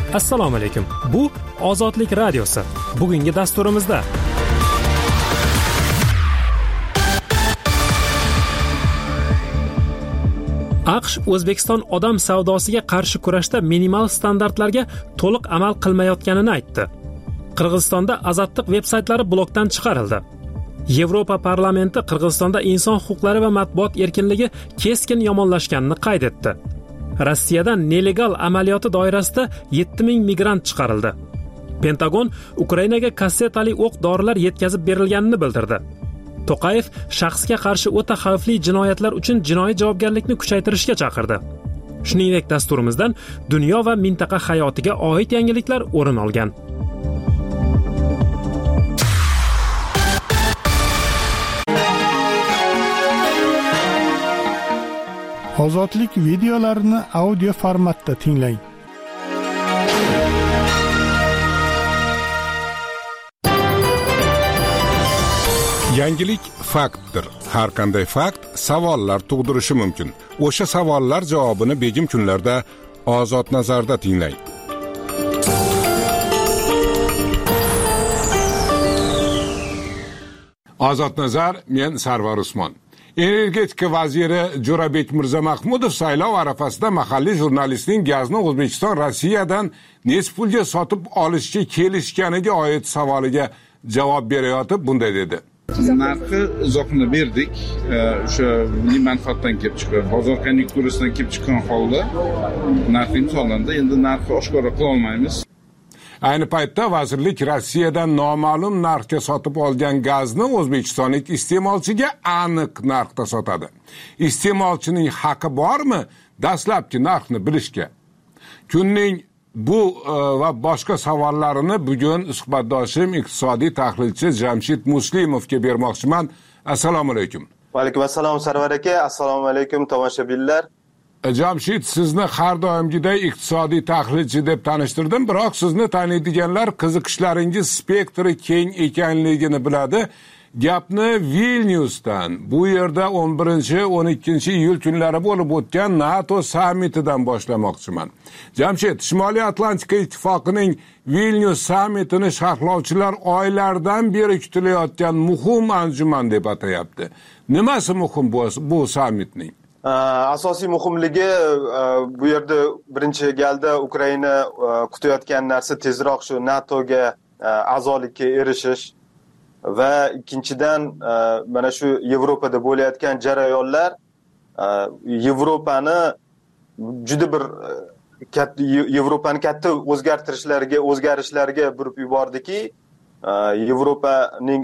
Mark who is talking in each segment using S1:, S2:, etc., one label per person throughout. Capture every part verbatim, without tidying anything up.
S1: Assalomu alaykum. Bu Ozodlik radiosi. Bugungi dasturimizda AQSh O'zbekiston odam savdosiga qarshi kurashda minimal standartlarga to'liq amal qilmayotganini aytdi. Qirg'izistonda azatliq veb-saytlari blokdan chiqarildi. Yevropa parlamenti Qirg'izistonda inson huquqlari va matbuot erkinligi keskin yomonlashganini qayd etdi. Rossiyadan nelegal amaliyoti doirasida yetti ming migrant chiqarildi. Pentagon Ukrainaga kassetali o'q-dorilar yetkazib berilganini bildirdi. To'qayev shaxsga qarshi o'ta xavfli jinoyatlar uchun jinoiy javobgarlikni kuchaytirishga chaqirdi. Shuningdek, dasturimizdan dunyo va mintaqa hayotiga oid yangiliklar o'rin olgan.
S2: Ozodlik videolarini audio formatda tinglang.
S3: Yangilik faktdir. Har qanday fakt savollar tug'dirishi mumkin. O'sha savollar javobini begim kunlarda Ozod nazarda tinglang. Ozod nazar, men Sarvar Usmon. Energetika vaziri Jo'rabek Mirzamahmudov saylov arafasida mahalliy jurnalistning gazni O'zbekiston Rossiyadan nechta pulga sotib olishga kelishganiga oid savoliga javob berayotib bunday dedi.
S4: Narxi izohini berdik. O'sha milliy manfaatdan kelib chiqib, bozor konjunkturasidan kelib chiqqan holda narx imzolandi. Endi narxni oshkora qila olmaymiz.
S3: Ayni paytda vazirlik Rossiyadan noma'lum narxga sotib olgan gazni o'zbekistonlik iste'molchiga aniq narxda sotadi. Iste'molchining haqqi bormi dastlabki narxni bilishga? Kunning bu va boshqa savollarini bugun suhbatdoshim iqtisodiy tahlilchi Jamshid Muslimovga bermoqchiman. Assalomu alaykum.
S5: Va alaykum assalom Sarvar aka. Assalomu alaykum tomoshabinlar.
S3: Jamshid, sizni har doimgiday iqtisodiy tahlilchi deb tanishtirdim, biroq sizni taniydiganlar qiziqishlaringiz spektri keng ekanligini biladi. Gapni Vilniusdan, bu yerda o'n birinchi o'n ikkinchi iyul kunlari bo'lib o'tgan NATO sammitidan boshlamoqchiman. Jamshid, Shimoliy Atlantika ittifoqining Vilnius sammitini sharhlovchilar oylardan beri kutilayotgan muhim anjuman deb atayapti. Nimasi muhim bu, bu sammitning?
S5: Asosiy muhimligi bu yerda birinchi galda Ukraina kutayotgan narsa tezroq shu NATOga a'zolikka erishish va ikkinchidan mana shu Yevropada bo'layotgan jarayonlar Yevropani juda bir katta Yevropani katta o'zgartirishlarga, o'zgarishlarga burib yubordiki, Yevropaning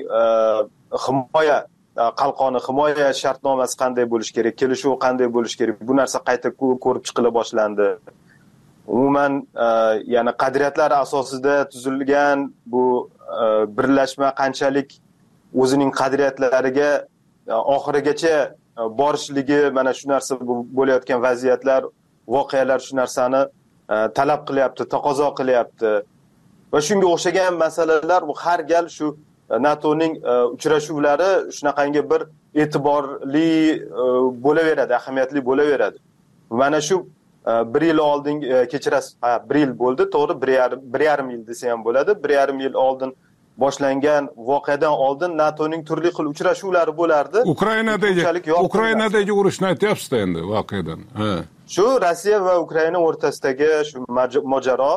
S5: himoya qalqoni, himoya shartnomasi qanday bo'lish kerak, kelishuv qanday bo'lish kerak, bu narsa qayta ko'rib chiqila boshlandi. Umuman, ya'ni qadriyatlar asosida tuzilgan bu birlashma qanchalik o'zining qadriyatlariga oxirigacha borishligi, mana shu narsa bo'layotgan vaziyatlar, voqealar shu narsani talab qilyapti, taqozo qilyapti. Va shunga o'xshagan masalalar bu har gal shu NATOning uchrashuvlari shunaqangi bir e'tiborli bo'laveradi, ahamiyatli bo'laveradi. Mana shu bir yil oldin kechirasiz, bir yil bo'ldi, to'g'ri, bir yarim yil desa ham bo'ladi. bir yarim yil oldin boshlangan voqeadan oldin NATOning turli xil uchrashuvlari bo'lardi.
S3: Ukrainadagi Ukrainadagi urushni aytyapsiz endi voqeadan. Ha.
S5: Shu Rossiya va Ukraina o'rtasidagi shu mojaro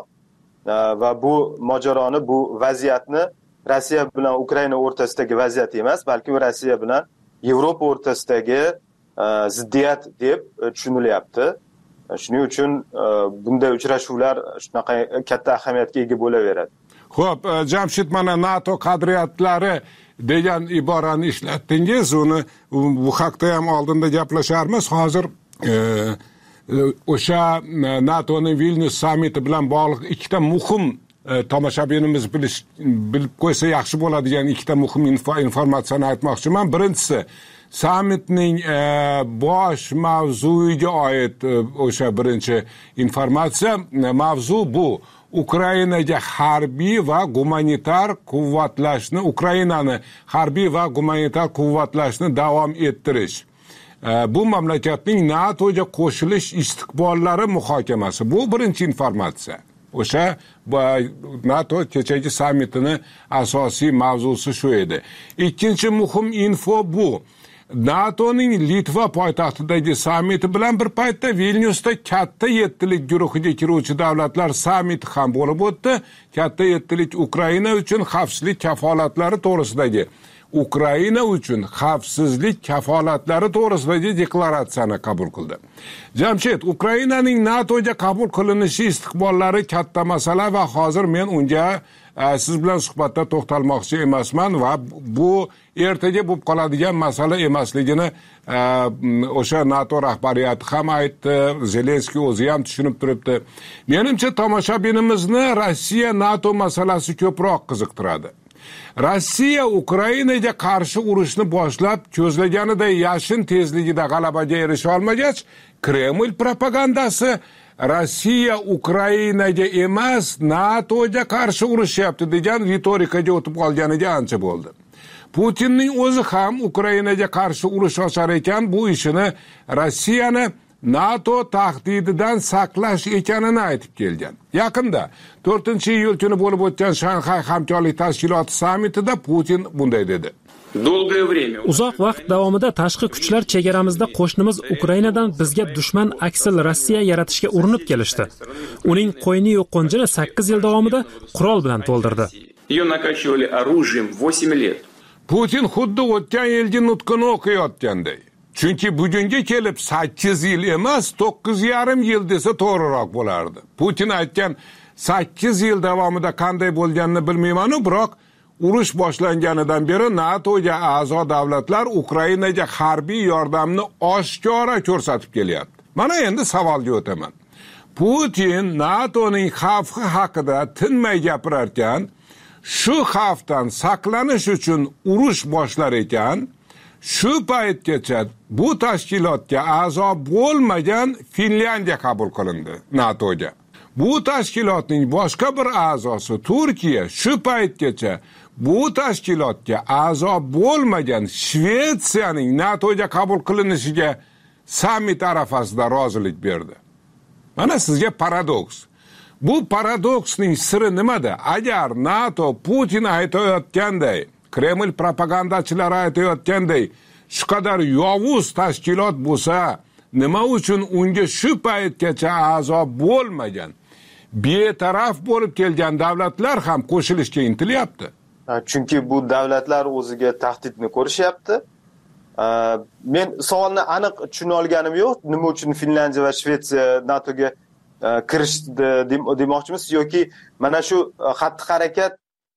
S5: va bu mojaroni, bu vaziyatni Rossiya bilan Ukraina o'rtasidagi vaziyat emas, balki Rossiya bilan Yevropa o'rtasidagi ziddiyat deb tushunilyapti. Shuning uchun bunday uchrashuvlar shunaqa katta ahamiyatga ega bo'laveradi.
S3: Xo'p, Jamshid, mana NATO qadriyatlari degan iborani ishlatdingiz, uni bu haqda ham oldinda gaplasharmiz. Hozir o'sha NATOning Vilnius sammiti bilan bog'liq ikkita muhim tomoshabinimiz bilish bilib qo'ysa yaxshi bo'ladigan ikkita muhim informatsiyani aytmoqchiman. Birinchisi, sammitning bosh mavzuiga oid o'sha birinchi informatsiya. Mavzu bu Ukrainaga harbiy va gumanitar quvvatlashni, Ukrainani harbiy va gumanitar quvvatlashni davom ettirish. Bu mamlakatning NATOga qo'shilish istiqbollari muhokamasi. Bu birinchi informatsiya. o'sha NATO kechagi sammitini asosiy mavzusi shu edi. Ikkinchi muhim info bu. NATOning Litva poytaxtidagi sammiti bilan bir paytda Vilnyusda katta yettilik guruhiga kiruvchi davlatlar sammiti ham bo'lib o'tdi. Katta yettilik Ukraina uchun xavfsizlik kafolatlari to'g'risidagi Ukraina uchun xavfsizlik kafolatlari to'g'risidagi deklaratsiyani qabul qildi. Jamshid, Ukrainaning NATOga qabul qilinishi istiqbollari katta masala va hozir men unga siz bilan suhbatda to'xtalmoqchi emasman va bu ertaga bo'lib qoladigan masala emasligini o'sha NATO rahbariyati ham aytdi, Zelenskiy o'zi ham tushunib turibdi. Menimcha tomoshabinimizni Rossiya NATO masalasi ko'proq qiziqtiradi. Rossiya Ukrainaga qarshi urushni boshlab ko'zlaganiday yashin tezligida g'alabaga erisha olmagach, Kreml propagandasi Rossiya Ukrainaga emas, NATOga qarshi urushyapti degan ritorikaga o'tib qolganiga ancha bo'ldi. Putinning o'zi ham Ukrainaga qarshi urush ochar ekan, bu ishini Rossiyani NATO tahdididan saqlash ekanini aytib kelgan. Yaqinda to'rtinchi iyul kuni bo'lib o'tgan Shanxay hamkorlik tashkiloti sammitida Putin bunday dedi.
S1: Uzoq vaqt davomida tashqi kuchlar chegaramizda qo'shnimiz Ukrainadan bizga dushman aksil Rossiya yaratishga urinib kelishdi. Uning qo'yni-yu qo'njini sakkiz yil davomida qurol bilan to'ldirdi.
S3: Putin xuddi o'tgan yilgi nutqini o'qiyotganday. Chunki bugunga kelib sakkiz yil emas, to'qqiz yarim yil desa to'g'riroq bo'lardi. Putin aytgan sakkiz yil davomida qanday bo'lganini bilmayman, biroq urush boshlanganidan beri NATOga a'zo davlatlar Ukrainaga harbiy yordamni oshkora ko'rsatib kelyapti. Mana endi savolga o'taman. Putin NATOning xavfi haqida tinmay gapirar ekan, shu xavfdan saqlanish uchun urush boshlar ekan, shu paytgacha bu tashkilotga a'zo bo'lmagan Finlyandiya qabul qilindi NATOga. Bu tashkilotning boshqa bir a'zosi Turkiya shu paytgacha bu tashkilotga a'zo bo'lmagan Shvetsiyaning NATOga qabul qilinishiga sammit arafasida rozilik berdi. Mana sizga paradoks. Bu paradoksning siri nimada? Agar NATO Putin aytayotganday, Kreml propagandachilari aytayotganday shu qadar yovuz tashkilot bo'lsa, nima uchun unga shu paytgacha a'zo bo'lmagan, betaraf bo'lib kelgan davlatlar ham qo'shilishga intilyapti?
S5: Chunki bu davlatlar o'ziga tahdidni ko'rishyapti. Men savolni aniq tushuna olganim yo'q. Nima uchun Finlyandiya va Shvetsiya NATOga kirishdi demoqchimiz yoki mana shu xatti-harakat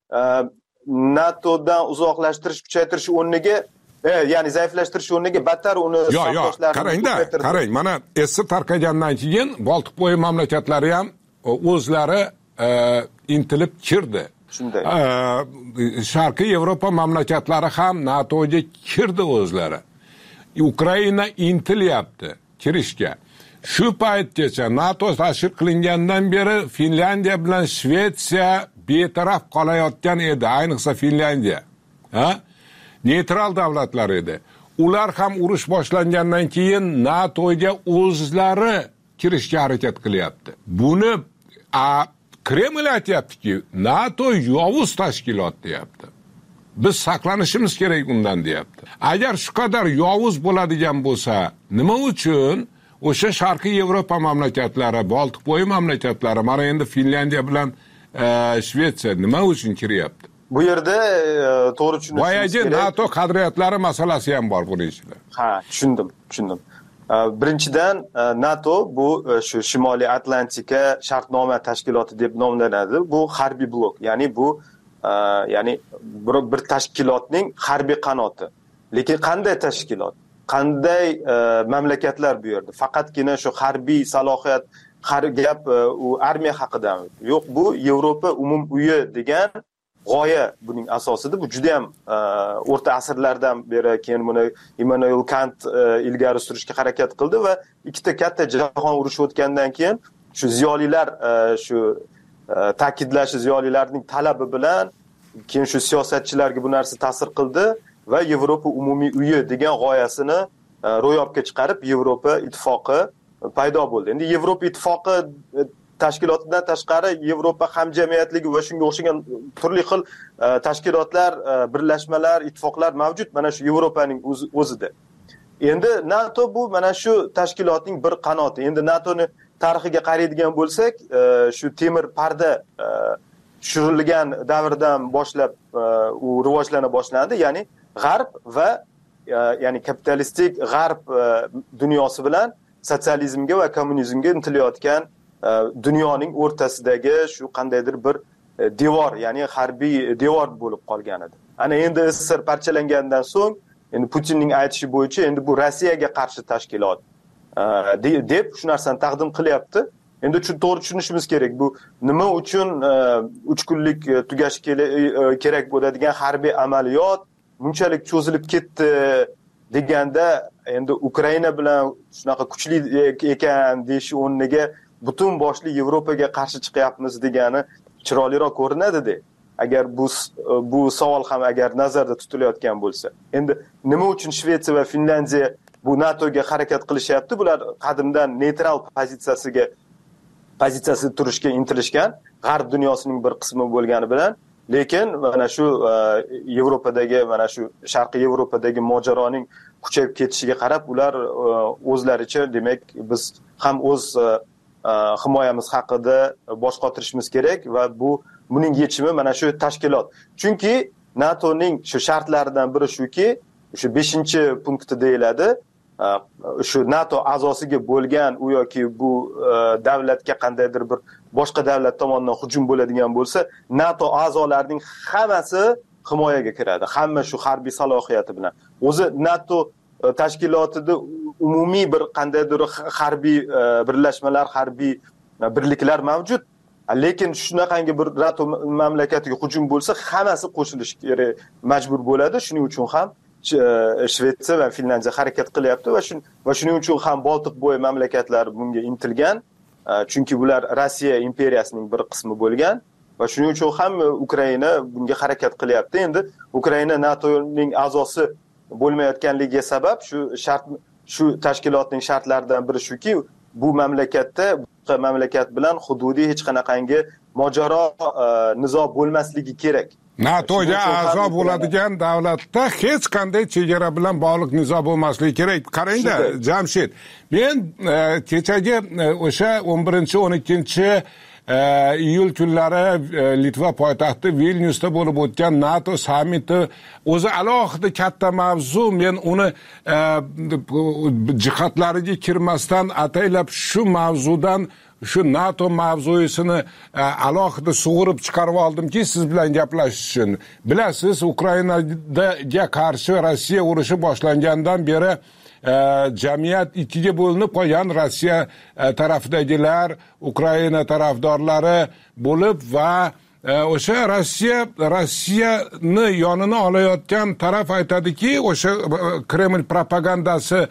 S5: NATOdan uzoqlashtirish, kuchaytirish o'rniga, ya'ni zaiflashtirish o'rniga battar uni
S3: saqlashlarini qarangda, qarang, mana essi tarqagandan keyin Boltiqbo'yi mamlakatlari ham o'zlari intilib kirdi.
S5: Shunday.
S3: Sharqiy Yevropa mamlakatlari ham NATOga kirdi o'zlari. Ukraina intilyapti kirishga. Shu paytgacha NATO tashkil qilingandan beri Finlyandiya bilan Shvetsiya betaraf qolayotgan edi, ayniqsa Finlyandiya. Ha? Neytral davlatlar edi. Ular ham urush boshlangandan keyin NATOga o'zlari kirishga harakat qilyapti. Buni a Kreml aytayaptiki, NATO yovuz tashkilot deyapti. Biz saqlanishimiz kerak undan deyapti. Agar shu qadar yovuz bo'ladigan bo'lsa, nima uchun o'sha Sharqiy Yevropa mamlakatlari, Boltiqbo'yi mamlakatlari, mana endi Finlyandiya bilan Shvetsiya nima uchun kiryapti?
S5: Bu yerda to'g'ri tushunishimiz kerak.
S3: Boyagi NATO qadriyatlari masalasi ham bor buning ichida.
S5: Ha, tushundim, tushundim. Birinchidan NATO bu shu Shimoliy Atlantika shartnoma tashkiloti deb nomlanadi. Bu harbiy blok, ya'ni bu ya'ni bir tashkilotning harbiy qanoti. Lekin qanday tashkilot? Qanday mamlakatlar bu yerda? Faqatgina shu harbiy salohiyat, gap u armiya haqidami? Yo'q, bu Yevropa umum uyi degan g'oya buning asosida. Bu juda ham o'rta asrlardan beri keyin buni Immanuel Kant ilgari surishga harakat qildi va ikkita katta jahon urushi o'tgandan keyin shu ziyolilar shu ta'kidlash ziyolilarning talabi bilan keyin shu siyosatchilarga bu narsa ta'sir qildi va Yevropa umumiy uyi degan g'oyasini ro'yobga chiqarib Yevropa ittifoqi paydo bo'ldi. Endi Yevropa ittifoqi tashkilotidan tashqari Yevropa hamjamiyatligi va shunga o'xshagan turli xil tashkilotlar, birlashmalar, ittifoqlar mavjud mana shu Yevropaning o'zida. Endi NATO bu mana shu tashkilotning bir qanoti. Endi NATOni tarixiga qaraydigan bo'lsak, shu temir parda tushirilgan davrdan boshlab u rivojlana boshlandi, ya'ni G'arb va ya'ni kapitalistik G'arb dunyosi bilan sotsializmga va kommunizmga intilayotgan dunyoning o'rtasidagi shu qandaydir bir devor, ya'ni harbiy devor bo'lib qolgan edi. Ana endi S S S R parchalangandan so'ng, endi Putinning aytishi bo'yicha endi bu Rossiyaga qarshi tashkilot deb shu narsani taqdim qilyapti. Endi to'g'ri tushunishimiz kerak. Bu nima uchun uch kunlik tugashi kerak bo'ladigan harbiy amaliyot bunchalik cho'zilib ketdi deganda, endi Ukraina bilan shunaqa kuchli ekan deyish o'rniga butun boshli Yevropaga qarshi chiqyapmiz degani chiroyliroq ko'rinadi-da. Agar bu bu savol ham agar nazarda tutilayotgan bo'lsa. Endi nima uchun Shvetsiya va Finlandiya bu NATOga harakat qilishyapti? Bular qadimdan neytral pozitsiyasiga pozitsiyasida turishga intilishgan, G'arb dunyosining bir qismi bo'lgani bilan, lekin mana shu Yevropadagi, mana shu Sharqiy Yevropadagi mojaroning kuchayib ketishiga qarab, ular o'zlaricha, demak, biz ham o'z himoyamiz haqida bosh qotirishimiz kerak va bu buning yechimi mana shu tashkilot. Chunki NATOning shu shartlaridan biri shuki, o'sha beshinchi punktda deyiladi, shu NATO a'zosiga bo'lgan u yoki bu davlatga qandaydir bir boshqa davlat tomonidan hujum bo'ladigan bo'lsa, NATO a'zolarining hammasi himoyaga kiradi. Hamma shu harbiy salohiyati bilan. O'zi NATO tashkilotida umumiy bir qandaydir harbiy birlashmalar, harbiy birliklar mavjud. Lekin shunaqangi bir NATO mamlakatiga hujum bo'lsa, hammasi qo'shilishga majbur bo'ladi. Shuning uchun ham Shvetsiya va Finlandiya harakat qilyapti va shun va shuning uchun ham Boltiq bo'yi mamlakatlari bunga intilgan. Chunki bular Rossiya imperiyasining bir qismi bo'lgan va shuning uchun ham Ukraina bunga harakat qilyapti. Endi Ukraina NATOning a'zosi bo'lmayotganligiga sabab shu shart shu tashkilotning shartlaridan biri shuki, bu mamlakatda boshqa mamlakat bilan hududiy hech qanaqangi mojaro, nizo bo'lmasligi kerak.
S3: NATOga a'zo bo'ladigan davlatda hech qanday chegara bilan bog'liq nizo bo'lmasligi kerak. Qarangda, Jamshid, men kechagi o'sha o'n birinchi o'n ikkinchi iyul kunlari Litva poytaxti Vilnyusda bo'lib o'tgan NATO sammiti o'zi alohida katta mavzu. Men uni jihatlariga kirmasdan ataylab shu mavzudan shu NATO mavzusini alohida sug'urib chiqarib oldimki, siz bilan gaplashish uchun. Bilasiz, Ukrainaga qarshi Rossiya urushi boshlangandan beri jamiyat ikkiga bo'linib qolgan. Rossiya tarafidagilar, Ukraina tarafdorlari bo'lib va o'sha Rossiya Rossiyani yonini olayotgan taraf aytadiki, o'sha Kreml propagandasi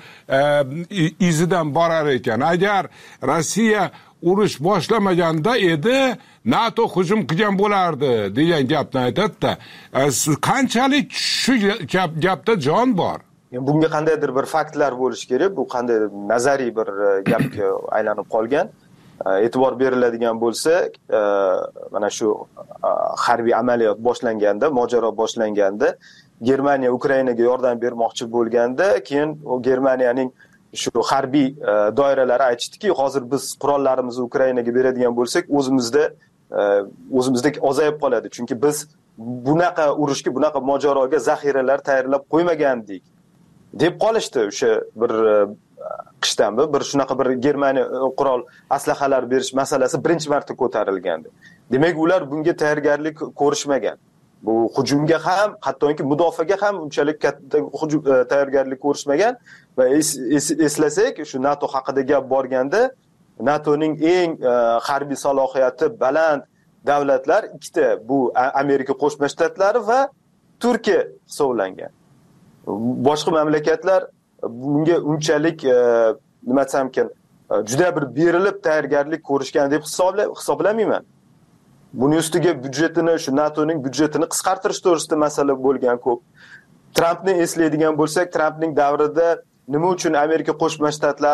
S3: izidan borar ekan. Agar Rossiya urush boshlamaganda edi, NATO hujum qilgan bo'lardi degan gapni aytadi-da. Qanchalik shu gapda jon bor?
S5: Bunga qandaydir bir faktlar bo'lish kerak. Bu qanday nazariy bir gapga aylanib qolgan. E'tibor beriladigan bo'lsa, mana shu harbiy amaliyot boshlanganda, mojaro boshlanganda, Germaniya Ukrainaga yordam bermoqchi bo'lganda, keyin o Germaniyaning shu harbiy doiralari aytishdiki, hozir biz qurollarimizni Ukrainaga beradigan bo'lsak, o'zimizda o'zimizda ozayib qoladi. Chunki biz bunaqa urushga, bunaqa mojaroga zaxiralar tayyorlab qo'ymagandik deb qolishdi. O'sha bir qishdanmi bir shunaqa bir Germaniya qurol aslahalar berish masalasi birinchi marta ko'tarilgandi. Demak, ular bunga tayyorgarlik ko'rishmagan. Bu hujumga ham, hattoki mudofaaga ham unchalik katta hujum tayyorgarlik ko'rishmagan va eslasak, shu NATO haqida gap borganda, NATOning eng harbiy salohiyati baland davlatlar ikkita, bu Amerika Qo'shma Shtatlari va Turkiya hisoblangan. Boshqa mamlakatlar bunga unchalik nima desam ekan, juda bir berilib tayyorgarlik ko'rishgan deb hisoblamayman. Buning ustiga byudjetini, shu NATOning byudjetini qisqartirish to'g'risida masala bo'lgan ko'p. Trampni eslaydigan bo'lsak, Trampning davrida nima uchun Amerika Qo'shma Shtatlari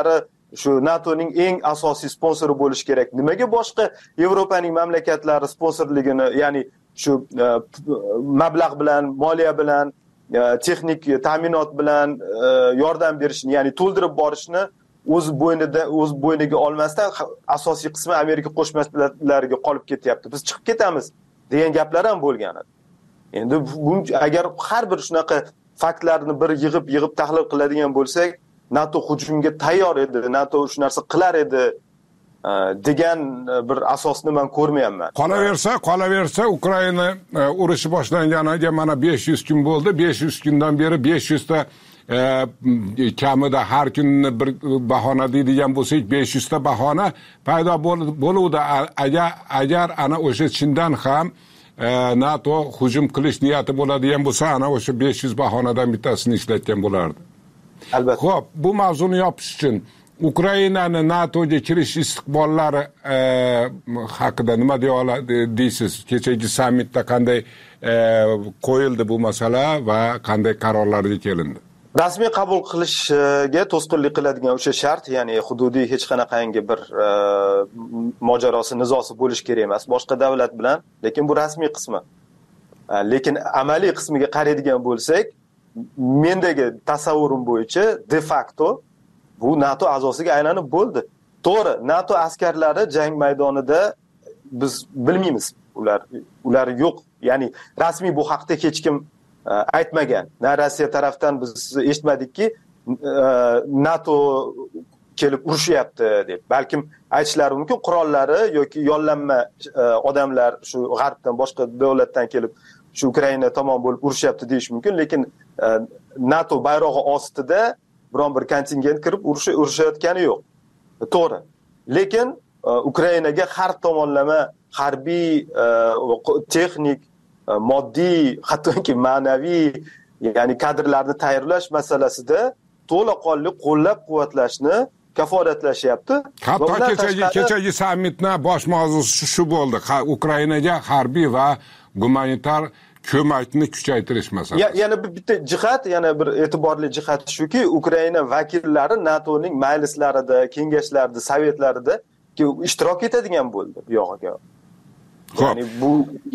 S5: shu NATOning eng asosiy sponsori bo'lish kerak. Nimaga boshqa Yevropaning mamlakatlari sponsorligini, ya'ni shu mablag' bilan, moliya bilan, texnik ta'minot bilan yordam berishni, ya'ni to'ldirib borishni o'z bo'ynida o'z bo'yniga olmasdan asosiy qismi Amerika Qo'shma Shtatlariga qolib ketyapti. Biz chiqib ketamiz degan gaplar ham bo'lgan edi. Endi agar har bir shunaqa faktlarni bir yig'ib yig'ib tahlil qiladigan bo'lsak, NATO hujumga tayyor edi, NATO shu narsa qilar edi degan bir asosni men ko'rmayapman.
S3: Qolaversa, qolaversa Ukraina urushi boshlanganiga mana besh yuz kun bo'ldi. besh yuz kundan beri besh yuz ta kamida har kunni bir bahona deydigan bo'lsak, besh yuz ta bahona paydo bo'luvdi. Agar agar ana o'sha chindan ham NATO hujum qilish niyati bo'ladigan bo'lsa, ana o'sha besh yuz bahonadan bittasini ishlatgan bo'lardi.
S5: Albatta.
S3: Xo'p, bu mavzuni yopish uchun Ukrainani NATOga kirish istiqbollari haqida nima deya oladi deysiz? Kechagi sammitda qanday qo'yildi bu masala va qanday qarorlarga kelindi?
S5: Rasmiy qabul qilishga to'sqinlik qiladigan o'sha shart, ya'ni hududiy hech qanaqangi bir mojarosi, nizosi bo'lish kerak emas boshqa davlat bilan, lekin bu rasmiy qismi. Lekin amaliy qismiga qaraydigan bo'lsak, mendagi tasavvurim bo'yicha de facto bu NATO a'zosiga aylanib bo'ldi. To'g'ri, NATO askarlari jang maydonida biz bilmaymiz, ular ular yo'q. Ya'ni rasmiy bu haqda hech kim aytmagan. Na Rossiya tarafdan biz eshitmadikki, NATO kelib urushyapti deb. Balkim aytishlari mumkin, qurollari yoki yollanma odamlar shu g'arbdan, boshqa davlatdan kelib shu Ukraina tomon bo'lib urushyapti deyish mumkin, lekin NATO bayrog'i ostida biron bir kontingent kirib urushayotgani yo'q. To'g'ri. Lekin Ukrainaga har tomonlama harbiy, texnik, moddiy, hattoki ma'naviy, ya'ni kadrlarni tayyorlash masalasida to'laqonli qo'llab-quvvatlashni kafolatlashyapti.
S3: Hatto kechagi kechagi sammitning bosh mavzusi shu bo'ldi. Ukrainaga harbiy va gumanitar ko'makni kuchaytirish masalasi.
S5: Ya, yana bitta jihat, yana bir e'tiborli jihat shuki, Ukraina vakillari NATOning majlislarida, kengashlarida, sovetlarida ishtirok etadigan bo'ldi bu yog'iga. Ya'ni bu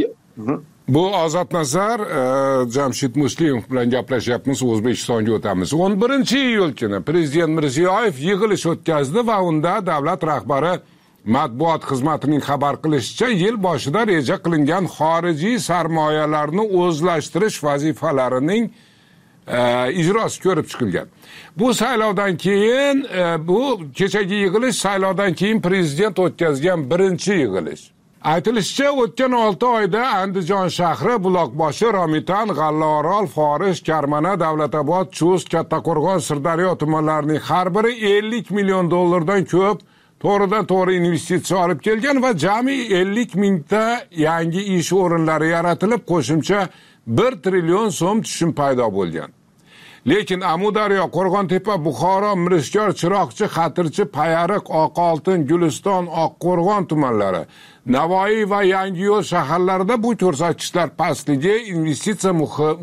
S3: Bu Ozod Nazar, Jamshid Muslimov bilan gaplashyapmiz, O'zbekistonga o'tamiz. o'n birinchi iyul kuni Prezident Mirziyoyev yig'ilish o'tkazdi va unda davlat rahbari matbuot xizmatining xabar qilishicha, yil boshida reja qilingan xorijiy sarmoyalarni o'zlashtirish vazifalarining ijrosi ko'rib chiqilgan. Bu saylovdan keyin, bu kechagi yig'ilish saylovdan keyin prezident o'tkazgan birinchi yig'ilish. Aytilishicha, o'tgan olti oyda Andijon shahri, Buloqboshi, Romitan, G'allaorol, Forish, Karmana, Davlatobod, Chust, Kattaqo'rg'on, Sirdaryo tumanlarining har biri ellik million dollardan ko'p to'g'ridan to'g'ri investitsiya olib kelgan va jami ellik mingta yangi ish o'rinlari yaratilib, qo'shimcha bir trillion so'm tushum paydo bo'lgan. Lekin Amudaryo, Qo'rg'ontepa, Buxoro, Mirishkor, Chiroqchi, Xatirchi, Payariq, Oqoltin, Guliston, Oqqo'rg'on tumanlari, Navoiy va Yangiyo'l shaharlarida bu ko'rsatkichlar pastligi, investitsiya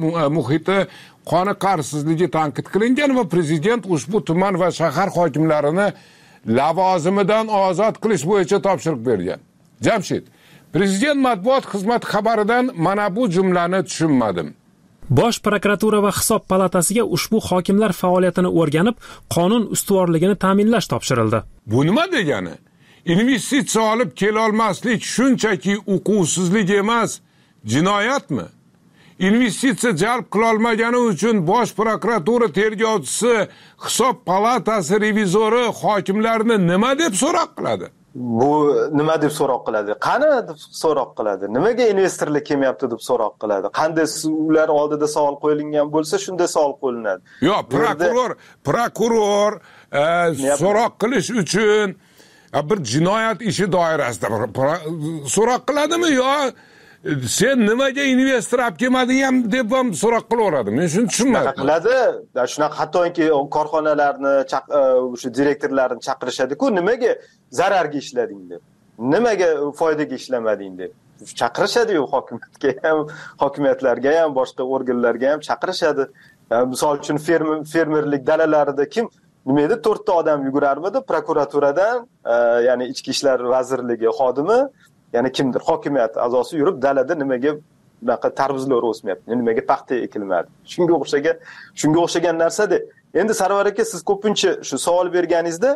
S3: muhiti qoniqarsizligi tanqid qilingan va prezident ushbu tuman va shahar hokimlarini lavozimidan ozod qilish bo'yicha topshiriq bergan. Jamshid, prezident matbuot xizmati xabaridan mana bu jumlani tushunmadim.
S1: Bosh prokuratura va hisob palatasiga ushbu hokimlar faoliyatini o'rganib, qonun ustuvorligini ta'minlash topshirildi.
S3: Bu nima degani? Investitsiya olib kela olmaslik shunchaki uquvsizlik emas, jinoyatmi? Investitsiya jalb qila olmagani uchun bosh prokuratura tergovchisi, hisob palatasi revizori hokimlarni nima deb so'roq qiladi?
S5: Bu nima deb so'roq qiladi? Qani deb so'roq qiladi? Nimaga investorlar kelmayapti deb so'roq qiladi? Qanday ular oldida savol qo'yilgan bo'lsa, shunday savol qo'yiladi.
S3: Yo'q, prokuror, prokuror so'roq qilish uchun bir jinoyat ishi doirasida so'roq qiladimi yo sen nimaga investor olib kelmading ham deb ham so'roq qilaveradi? Men shuni tushunmadim.
S5: Qiladi. Shunaqa hattoki korxonalarni, o'sha direktorlarni chaqirishadi-ku, nimaga zararga ishlading deb. Nimaga foydaga ishlamading deb. Chaqirishadi-yu hokimiyatga ham, hokimiyatlarga ham, boshqa organlarga ham chaqirishadi. Misol uchun fermerlik dalalarida kim nima edi, to'rtta odam yugurarmidi prokuraturadan, ya'ni ichki ishlar vazirligi xodimi, ya'ni kimdir hokimiyat a'zosi yurib dalada nimaga bunaqa tarvuzlar o'smayapti, nimaga paxta ekilmadi. Shunga o'xshagan, shunga o'xshagan narsada. Endi Sarvar aka, siz ko'pincha shu savol berganingizda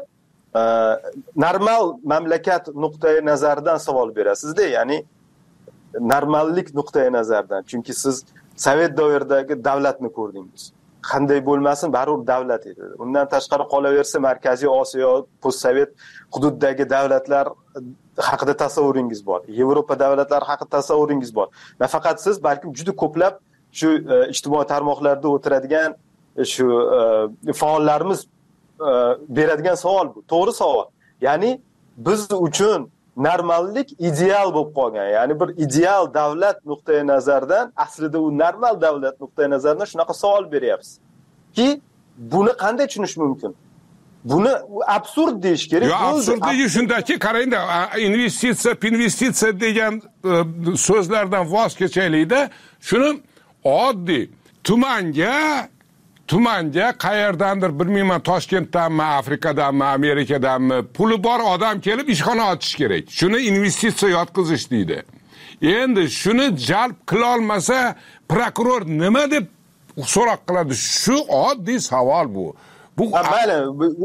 S5: normal mamlakat nuqtai nazaridan savol berasiz-da, ya'ni normallik nuqtai nazaridan. Chunki siz Sovet davridagi davlatni ko'rdingiz. Qanday bo'lmasin, baribir davlat edi. Undan tashqari qolaversa, Markaziy Osiyo, postsovet hududdagi davlatlar haqida tasavvuringiz bor. Yevropa davlatlari haqida tasavvuringiz bor. Nafaqat siz, balki juda ko'plab shu ijtimoiy tarmoqlarda o'tiradigan shu faollarimiz beradigan savol bu. To'g'ri savol. Ya'ni biz uchun normallik ideal bo'lib qolgan. Ya'ni bir ideal davlat nuqtai nazaridan, aslida u normal davlat nuqtai nazaridan shunaqa savol beryapsiz. Ki buni qanday tushunish mumkin? Buni absurd deyish kerak.
S3: Yo, absurdligi shundaki, qarangda, investitsiya, investitsiya degan so'zlardan voz kechaylikda, shuni oddiy tumanga tumanga qayerdandir bilmayman, Toshkentdanmi, Afrikadanmi, Amerikadanmi puli bor odam kelib ishxona ochish kerak. Shuni investitsiya yotqizish deydi. Endi shuni jalb qila olmasa prokuror nima deb so'roq qiladi? Shu oddiy savol bu. Bu
S5: mayli,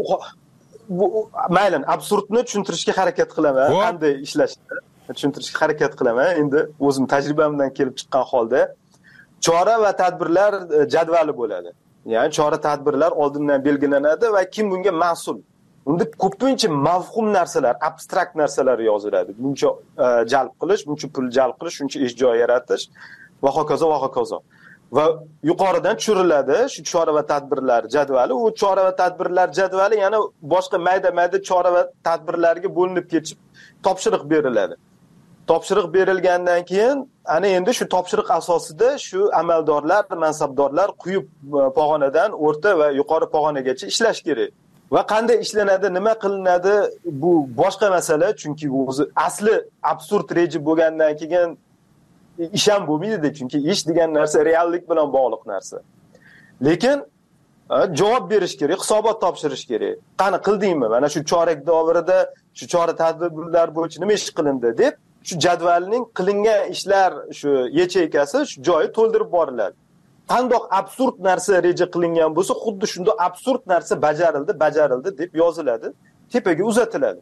S5: bu mayli absurdni tushuntirishga harakat qilaman, qanday ishlashini tushuntirishga harakat qilaman. Endi o'zim tajribamdan kelib chiqqan holda chora va tadbirlar jadvali bo'ladi. Ya'ni chora-tadbirlar oldindan belgilanadi va kim bunga mas'ul. Unda ko'pincha mavhum narsalar, abstrakt narsalar yoziladi. Buncha jalb qilish, buncha pul jalb qilish, shuncha ish joyi yaratish va hokazo va hokazo. Va yuqoridan tushiriladi shu chora va tadbirlar jadvali. U chora va tadbirlar jadvali yana boshqa mayda-mayda chora va tadbirlarga bo'linib ketib topshiriq beriladi. Topshiriq berilgandan keyin ana endi shu topshiriq asosida shu amaldorlar, mansabdorlar quyi pog'onadan o'rta va yuqori pog'onagacha ishlash kerak. Va qanday ishlanadi, nima qilinadi, bu boshqa masala, chunki o'zi asli absurd reja bo'lgandan keyin ish ham bo'lmaydi, chunki ish degan narsa reallik bilan bog'liq narsa. Lekin javob berish kerak, hisobot topshirish kerak. Qani qildingmi? Mana shu chorak davrida shu chora tadbirlar bo'yicha nima ish qilindi deb shu jadvalning qilingan ishlar shu yacheykasi shu joyi to'ldirib boriladi. Qandoq absurd narsa reja qilingan bo'lsa, xuddi shunda absurd narsa bajarildi, bajarildi deb yoziladi, tepaga uzatiladi.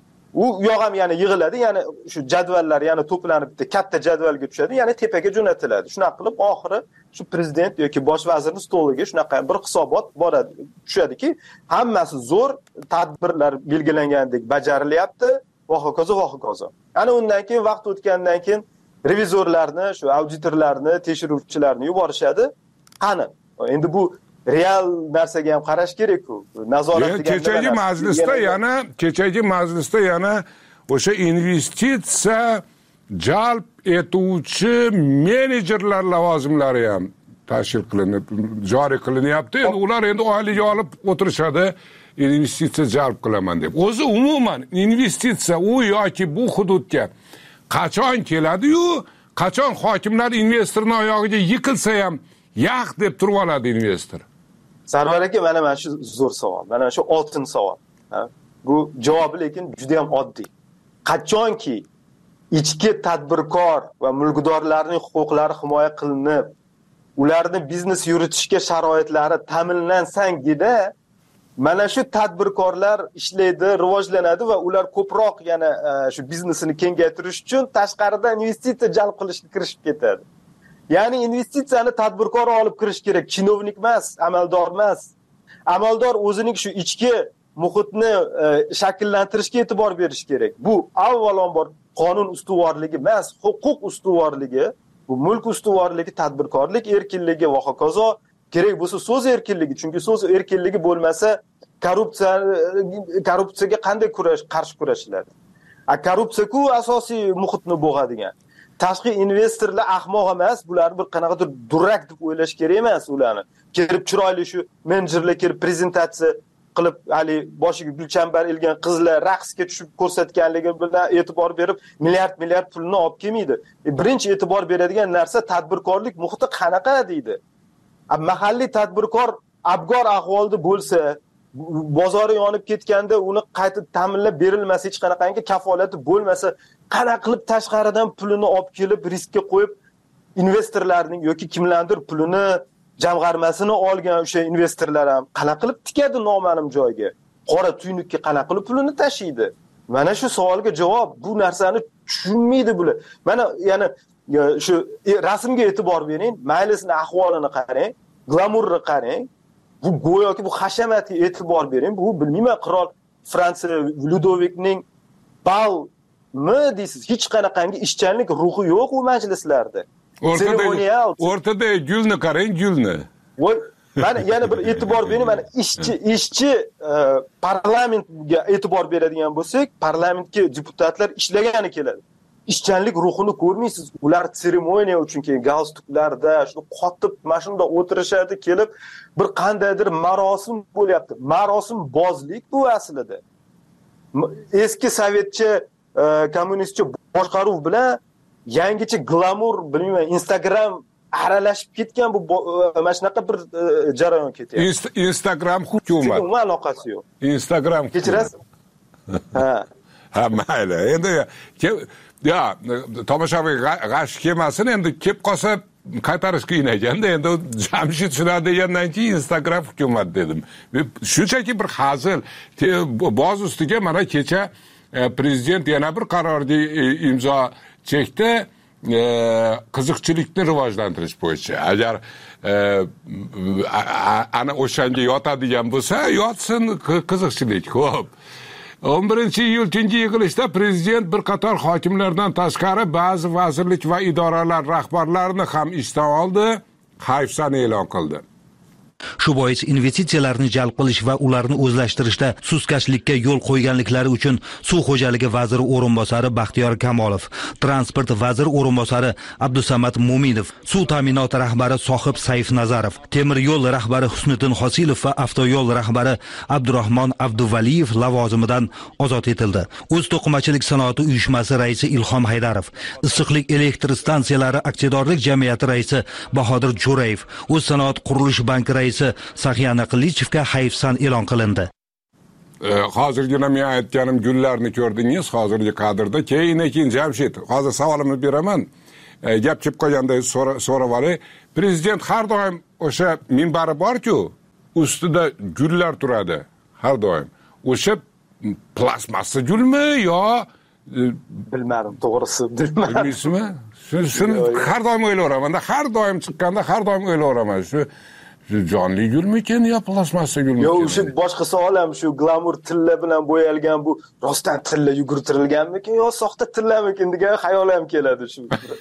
S5: U yo'q ham yana yig'iladi, yana shu jadvallar yana to'planib bitta katta jadvalga tushadi, yana tepaga jo'natiladi. Shunaqa qilib oxiri shu prezident yoki bosh vazirning stoliga shunaqa bir hisobot boradi, tushadiki, hammasi zo'r, tadbirlar belgilangandek bajarilyapti. Va hokazo va hokazo. Ana undan keyin vaqt o'tgandan keyin revizorlarni, shu auditorlarni, tekshiruvchilarni yuborishadi. Qani? Endi bu real narsaga ham qarash kerak-ku. Nazorat degan
S3: kechagi majlisda yana, kechagi majlisda yana o'sha investitsiya jalb etuvchi menejerlar lavozimlari ham tashkil qilinib, joriy qilinyapti. Endi ular endi oylik olib o'tirishadi. Investitsiya jalb qilaman deb. O'zi umuman investitsiya u yoki bu hududga qachon keladi-yu, qachon hokimlar investorning oyog'iga yiqilsa ham yaq deb turib oladi investor.
S5: Sarvar aka, mana mana shu zo'r savol. Mana shu oltin savol. Bu javobi lekin juda ham oddiy. Qachonki ichki tadbirkor va mulkdorlarning huquqlari himoya qilinib, ularni biznes yuritishga sharoitlari ta'minlansangina mana shu tadbirkorlar ishlaydi, rivojlanadi va ular ko'proq yana shu biznesini kengaytirish uchun tashqaridan investitsiya jalb qilishga kirishib ketadi. Ya'ni investitsiyani tadbirkor olib kirish kerak, chinovnik emas, amaldor emas. Amaldor o'zining shu ichki muhitni shakllantirishga e'tibor berish kerak. Bu avvalambor qonun ustuvorligi emas, huquq ustuvorligi, bu mulk ustuvorligi, tadbirkorlik erkinligi va hokazo. Kerak bo'lsa so'z erkinligi, chunki so'z erkinligi bo'lmasa korrupsiya korrupsiyaga qanday kurash qarshi kurashiladi? A korrupsiya-ku asosiy muhitni bo'g'adigan. Tashqi investorlar ahmoq emas, bularni bir qanaqadir durrak deb o'ylash kerak emas ularni. Kelib chiroyli shu menejerlar kelib prezentatsiya qilib, hali boshiga gulchambar ilgan qizlar raqsga tushib ko'rsatganligi bilan e'tibor berib, milliard milliard pulni olib kelmaydi. E, birinchi e'tibor beradigan narsa tadbirkorlik muhiti qanaqa deydi. Mahalliy tadbirkor abgor ahvolda bo'lsa, bozori yonib ketganda uni qayta ta'minlab berilmasa, hech qanaqangi kafolati bo'lmasa, qanaqa qilib tashqaridan pulini olib kelib riskka qo'yib investorlarning yoki kimlardir pulini jamg'armasini olgan o'sha investorlar ham qanaqa qilib tikadi noma'lum joyga? Qora tuynukka qanaqa qilib pulini tashiydi? Mana shu savolga javob, bu narsani tushunmaydi bular. Mana yana shu rasmga e'tibor bering, maylisini ahvolini qarang, glamurni qarang. Bu go'yoki bu hashamatga e'tibor bering. Bu bilmayman, qirol Fransiya Ludovikning balmi deysiz, hech qanaqangi ishchanlik ruhi yo'q u majlislarda.
S3: O'rtada o'rtada gulni qarang, gulni.
S5: Voy, mana yana bir e'tibor bering, mana ishchi ishchi parlamentga e'tibor beradigan bo'lsak, parlamentga deputatlar ishlagani keladi. Ishchanlik ruhini ko'rmaysiz. Ular seremoniya uchun kelgan galstuklarda, shu qotib mashinada o'tirishadi, kelib bir qandaydir marosim bo'lyapti. Marosim bozlik bu aslida. Eski sovetcha kommunistcha boshqaruv bilan yangicha glamur, bilmayman, Instagram aralashib ketgan bu mana shunaqa bir jarayon ketyapti.
S3: Instagram hukumat.
S5: Umuman aloqasi yo'q.
S3: Instagram.
S5: Kechirasiz? Ha.
S3: Ha, mayli. Endi ya, tomoshabin g'ash kelmasin, endi kelib qolsa qaytarish qiyin ekanda. Endi Jamshid shular degandan keyin Instagram hukumat dedim. Shunchaki bir hazil. Boz ustiga mana kecha prezident yana bir qarorga imzo chekdi, qiziqchilikni rivojlantirish bo'yicha. Agar ana o'shanga yotadigan bo'lsa, yotsin qiziqchilik. Xo'p. o'n birinchi iyul tungi yig'ilishda prezident bir qator hokimlardan tashqari ba'zi vazirlik va idoralar rahbarlarini ham ishdan oldi, hayfsani e'lon qildi.
S6: Shu bois investitsiyalarni jalb qilish va ularni o'zlashtirishda sustkashlikka yo'l qo'yganliklari uchun Suv xo'jaligi vaziri o'rinbosari Baxtiyor Kamolov, transport vaziri o'rinbosari Abdusamad Mo'minov, suv ta'minoti rahbari Sohib Saif Nazarov, temir yo'l rahbari Husniddin Hosilov va avtoyo'l rahbari Abdurahmon Abduvaliyev lavozimidan ozod etildi. O'z to'qimachilik sanoati uyushmasi raisi Ilhom Haydarov, issiqlik elektr stansiyalari aksiyadorlik jamiyati raisi Bahodir Jo'rayev, o'z sanoat qurilish banki raisi Saxiyana Qilichevga hayfsan e'lon qilindi.
S3: Hozirgina men aytganim gullarni ko'rdingiz hozirgi kadrda. Keyin keyin Jamshid, hozir savolimni beraman. Gap kelib qolganda so'rab olay. Prezident har doim o'sha minbari bor-ku, ustida gullar turadi har doim. O'sha plasmassa gulmi yo
S5: bilmadim, to'g'risi bilmadim.
S3: Bilmaysizmi? Shuni har doim o'ylayveraman. Har doim chiqqanda har doim o'ylayveraman. Shu jonli gulmikin yo plasmassa gulmikin?
S5: Yo'q, shu boshqa savol ham shu glamur tilla bilan bo'yalgan bu rostdan tilla yugurtirilganmikin yo soxta tillamikin degan xayol ham keladi shu.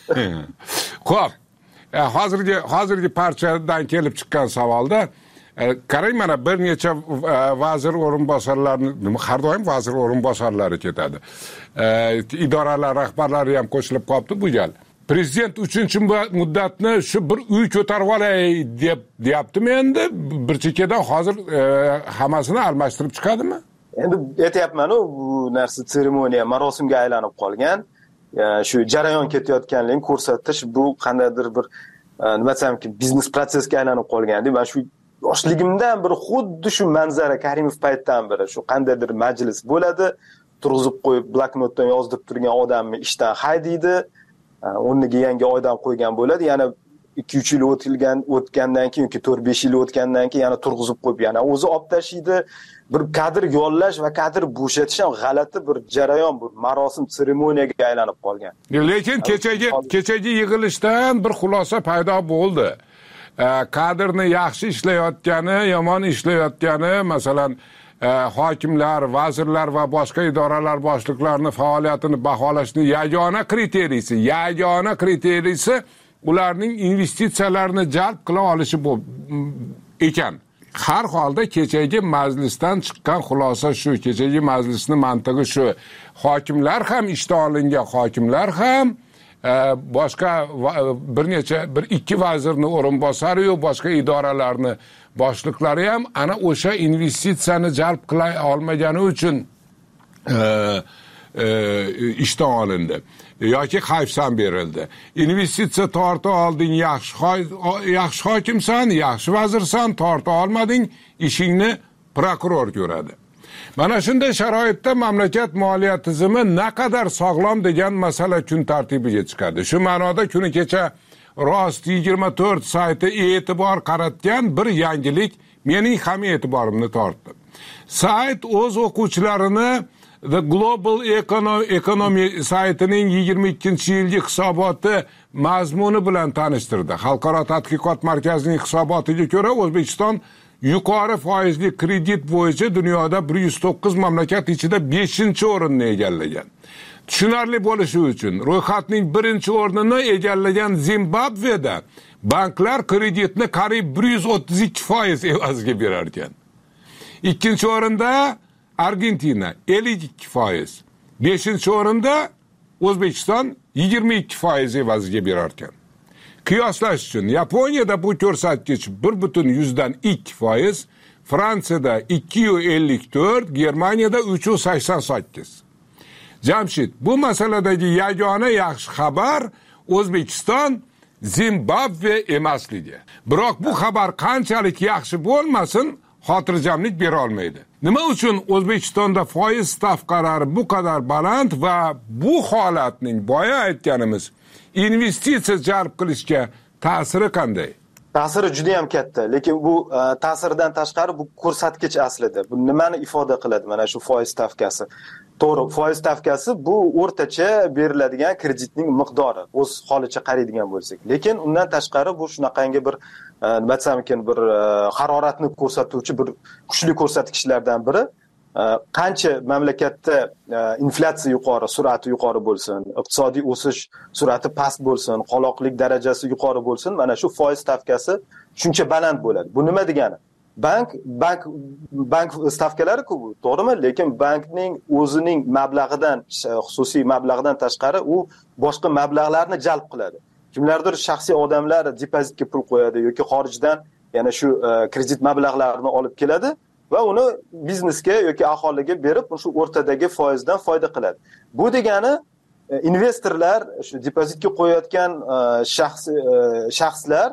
S3: Xo'p. Hozirgi hozirgi parchadan kelib chiqqan savolda qarang, mana bir necha vazir o'rinbosarlarini, har doim vazir o'rinbosarlari ketadi. Idoralar rahbarlari ham qo'shilib qolibdi bu gal. Prezident uchinchi muddatni shu bir uy ko'tarib olay deb deyaptimi endi? Bir chekkadan hozir hammasini almashtirib chiqadimi?
S5: Endi aytayapman-ku, bu narsa seremoniya, marosimga aylanib qolgan. Shu jarayon ketayotganligini ko'rsatish, bu qandaydir bir nima desam-ki, biznes protsesga aylanib qolgandi. Men shu yoshligimdan bir xuddi shu manzara Karimov paytdan beri shu qandaydir majlis bo'ladi, turg'izib qo'yib bloknotdan yozdirib turgan odamni ishdan haydaydi. o'rniga yangi odam qo'ygan bo'ladi. Yana ikki uch yil o'tilgan o'tgandan keyin yoki to'rt besh yil o'tgandan keyin yana turg'izib qo'yib yana o'zi olib tashlaydi. Bir kadr yollash va kadr bo'shatish ham g'alati bir jarayon, bu marosim seremoniyaga aylanib qolgan.
S3: Lekin kechagi kechagi yig'ilishdan bir xulosa paydo bo'ldi. Kadrni yaxshi ishlayotgani, yomon ishlayotgani, masalan, hokimlar, vazirlar va boshqa idoralar boshliqlarining faoliyatini baholashning yagona kriteriysi, yagona kriteriysi ularning investitsiyalarni jalb qila olishi bu ekan. Har holda kechagi majlisdan chiqqan xulosa shu, kechagi majlisning mantig'i shu. Hokimlar ham ishdan olingan, hokimlar ham boshqa bir necha bir ikki vazirning o'rinbosari yo'q, boshqa idoralarni boshliqlari ham ana o'sha investitsiyani jalb qila olmagani uchun ishdan olindi yoki hayfsan berildi. Investitsiya torta olding, yaxshi yaxshi hokimsan, yaxshi vazirsan, torta olmading, ishingni prokuror ko'radi. Mana shunday sharoitda mamlakat moliya tizimi naqadar sog'lom degan masala kun tartibiga chiqadi. Shu ma'noda kuni kecha Rost yigirma to'rt sayti e'tibor qaratgan bir yangilik mening ham e'tiborimni tortdi. Sayt o'z o'quvchilarini The Global Economy saytining yigirma ikkinchi yilgi hisoboti mazmuni bilan tanishtirdi. Xalqaro tadqiqot markazining hisobotiga ko'ra, O'zbekiston yuqori foizli kredit bo'yicha dunyoda bir yuz to'qqiz mamlakat ichida beshinchi o'rinni egallagan. Tushunarli bo'lishi uchun ro'yxatning birinchi o'rnini egallagan Zimbabveda banklar kreditni qariyb bir yuz o'ttiz ikki foiz evaziga berar ekan. Ikkinchi o'rinda Argentina ellik ikki foiz, beshinchi o'rinda O'zbekiston yigirma ikki foiz evaziga berar ekan. Qiyoslash uchun Yaponiyada bu ko'rsatkich bir butun yuzdan ikki foiz, Fransiyada ikki yuz ellik to'rt, Germaniyada uch yuz sakson sakkiz. Jamshid, bu masaladagi yagona yaxshi xabar O'zbekiston Zimbabve emasligi. Biroq bu xabar qanchalik yaxshi bo'lmasin, xotirjamlik bera olmaydi. Nima uchun O'zbekistonda foiz stavkalari bu qadar baland va bu holatning boya aytganimiz investitsiya jalb qilishga ta'siri qanday?
S5: Ta'siri juda ham katta, lekin bu ta'sirdan tashqari bu ko'rsatkich aslida. Bu nimani ifoda qiladi? Mana shu foiz stavkasi. To'g'ri, foiz stavkasi bu o'rtacha beriladigan kreditning miqdori, o'z holicha qaraydigan bo'lsak. Lekin undan tashqari bu shunaqangi bir nima desam ekan, bir haroratni ko'rsatuvchi bir kuchli ko'rsatkichlardan biri. Qancha mamlakatda inflyatsiya yuqori, sur'ati yuqori bo'lsin, iqtisodiy o'sish sur'ati past bo'lsin, qoloqlik darajasi yuqori bo'lsin, mana shu foiz stavkasi shuncha baland bo'ladi. Bu nima degani? Bank bank bank stavkalari-ku, to'g'rimi? Lekin bankning o'zining mablag'idan, xususiy mablag'idan tashqari u boshqa mablag'larni jalb qiladi. Kimlardir shaxsiy odamlar depozitga pul qo'yadi yoki xorijdan yana shu kredit mablag'larini olib keladi va uni biznesga yoki aholiga berib, shu o'rtadagi foizdan foyda qiladi. Bu degani investorlar, shu depozitga qo'yayotgan shaxs shaxslar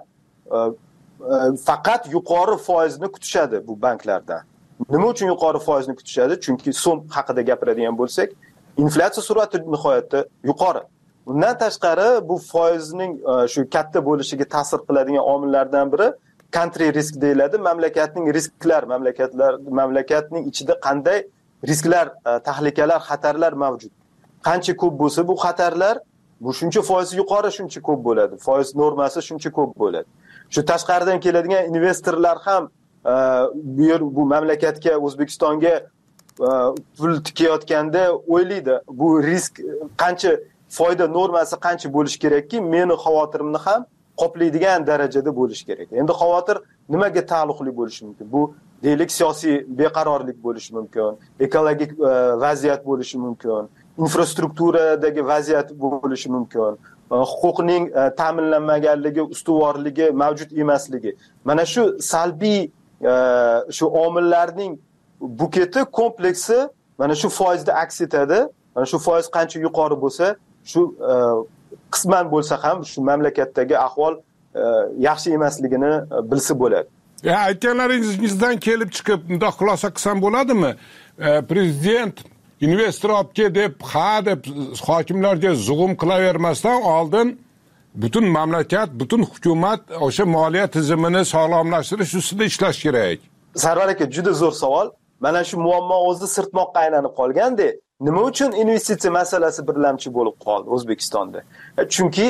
S5: faqat yuqori foizni kutishadi bu banklardan. Nima uchun yuqori foizni kutishadi? Chunki so'm haqida gapiradigan bo'lsak, inflyatsiya sur'ati nihoyatda yuqori. Undan tashqari bu foizning shu katta bo'lishiga ta'sir qiladigan omillardan biri country risk deyiladi. Mamlakatning risklar, mamlakatlar mamlakatning ichida qanday risklar, tahlikalar, xatarlar mavjud. Qancha ko'p bo'lsa bu xatarlar, bu shuncha foiz yuqori, shuncha ko'p bo'ladi. Foiz normasi shuncha ko'p bo'ladi. Shu tashqaridan keladigan investorlar ham bu yer bu mamlakatga, O'zbekistonga pul tikayotganda o'ylaydi, bu risk qancha, foyda normasi qancha bo'lish kerakki, meni xavotirimni ham qoplaydigan darajada bo'lish kerak. Endi xavotir nimaga taalluqli bo'lishi mumkin? Bu deylik siyosiy beqarorlik bo'lishi mumkin, ekologik vaziyat bo'lishi mumkin, infrastrukturadagi vaziyat bo'lishi mumkin, huquqning ta'minlanmaganligi, ustuvorligi mavjud emasligi. Mana shu salbiy shu omillarning buketi, kompleksi mana shu foizda aks etadi. Mana shu foiz qancha yuqori bo'lsa, shu qisman bo'lsa ham shu mamlakatdagi ahvol yaxshi emasligini bilsa bo'ladi.
S3: Ya, aytganlaringizdan kelib chiqib bundoq xulosa qilsam bo'ladimi? Prezident investor olib kel deb, ha deb hokimlarga zug'um qilavermasdan oldin butun mamlakat, butun hukumat o'sha moliya tizimini sog'lomlashtirish ustida ishlash kerak.
S5: Sarvar aka, juda zo'r savol. Mana shu muammo o'zi sirtmoqqa aylanib qolganda, nima uchun investitsiya masalasi birlamchi bo'lib qoldi O'zbekistonda? Chunki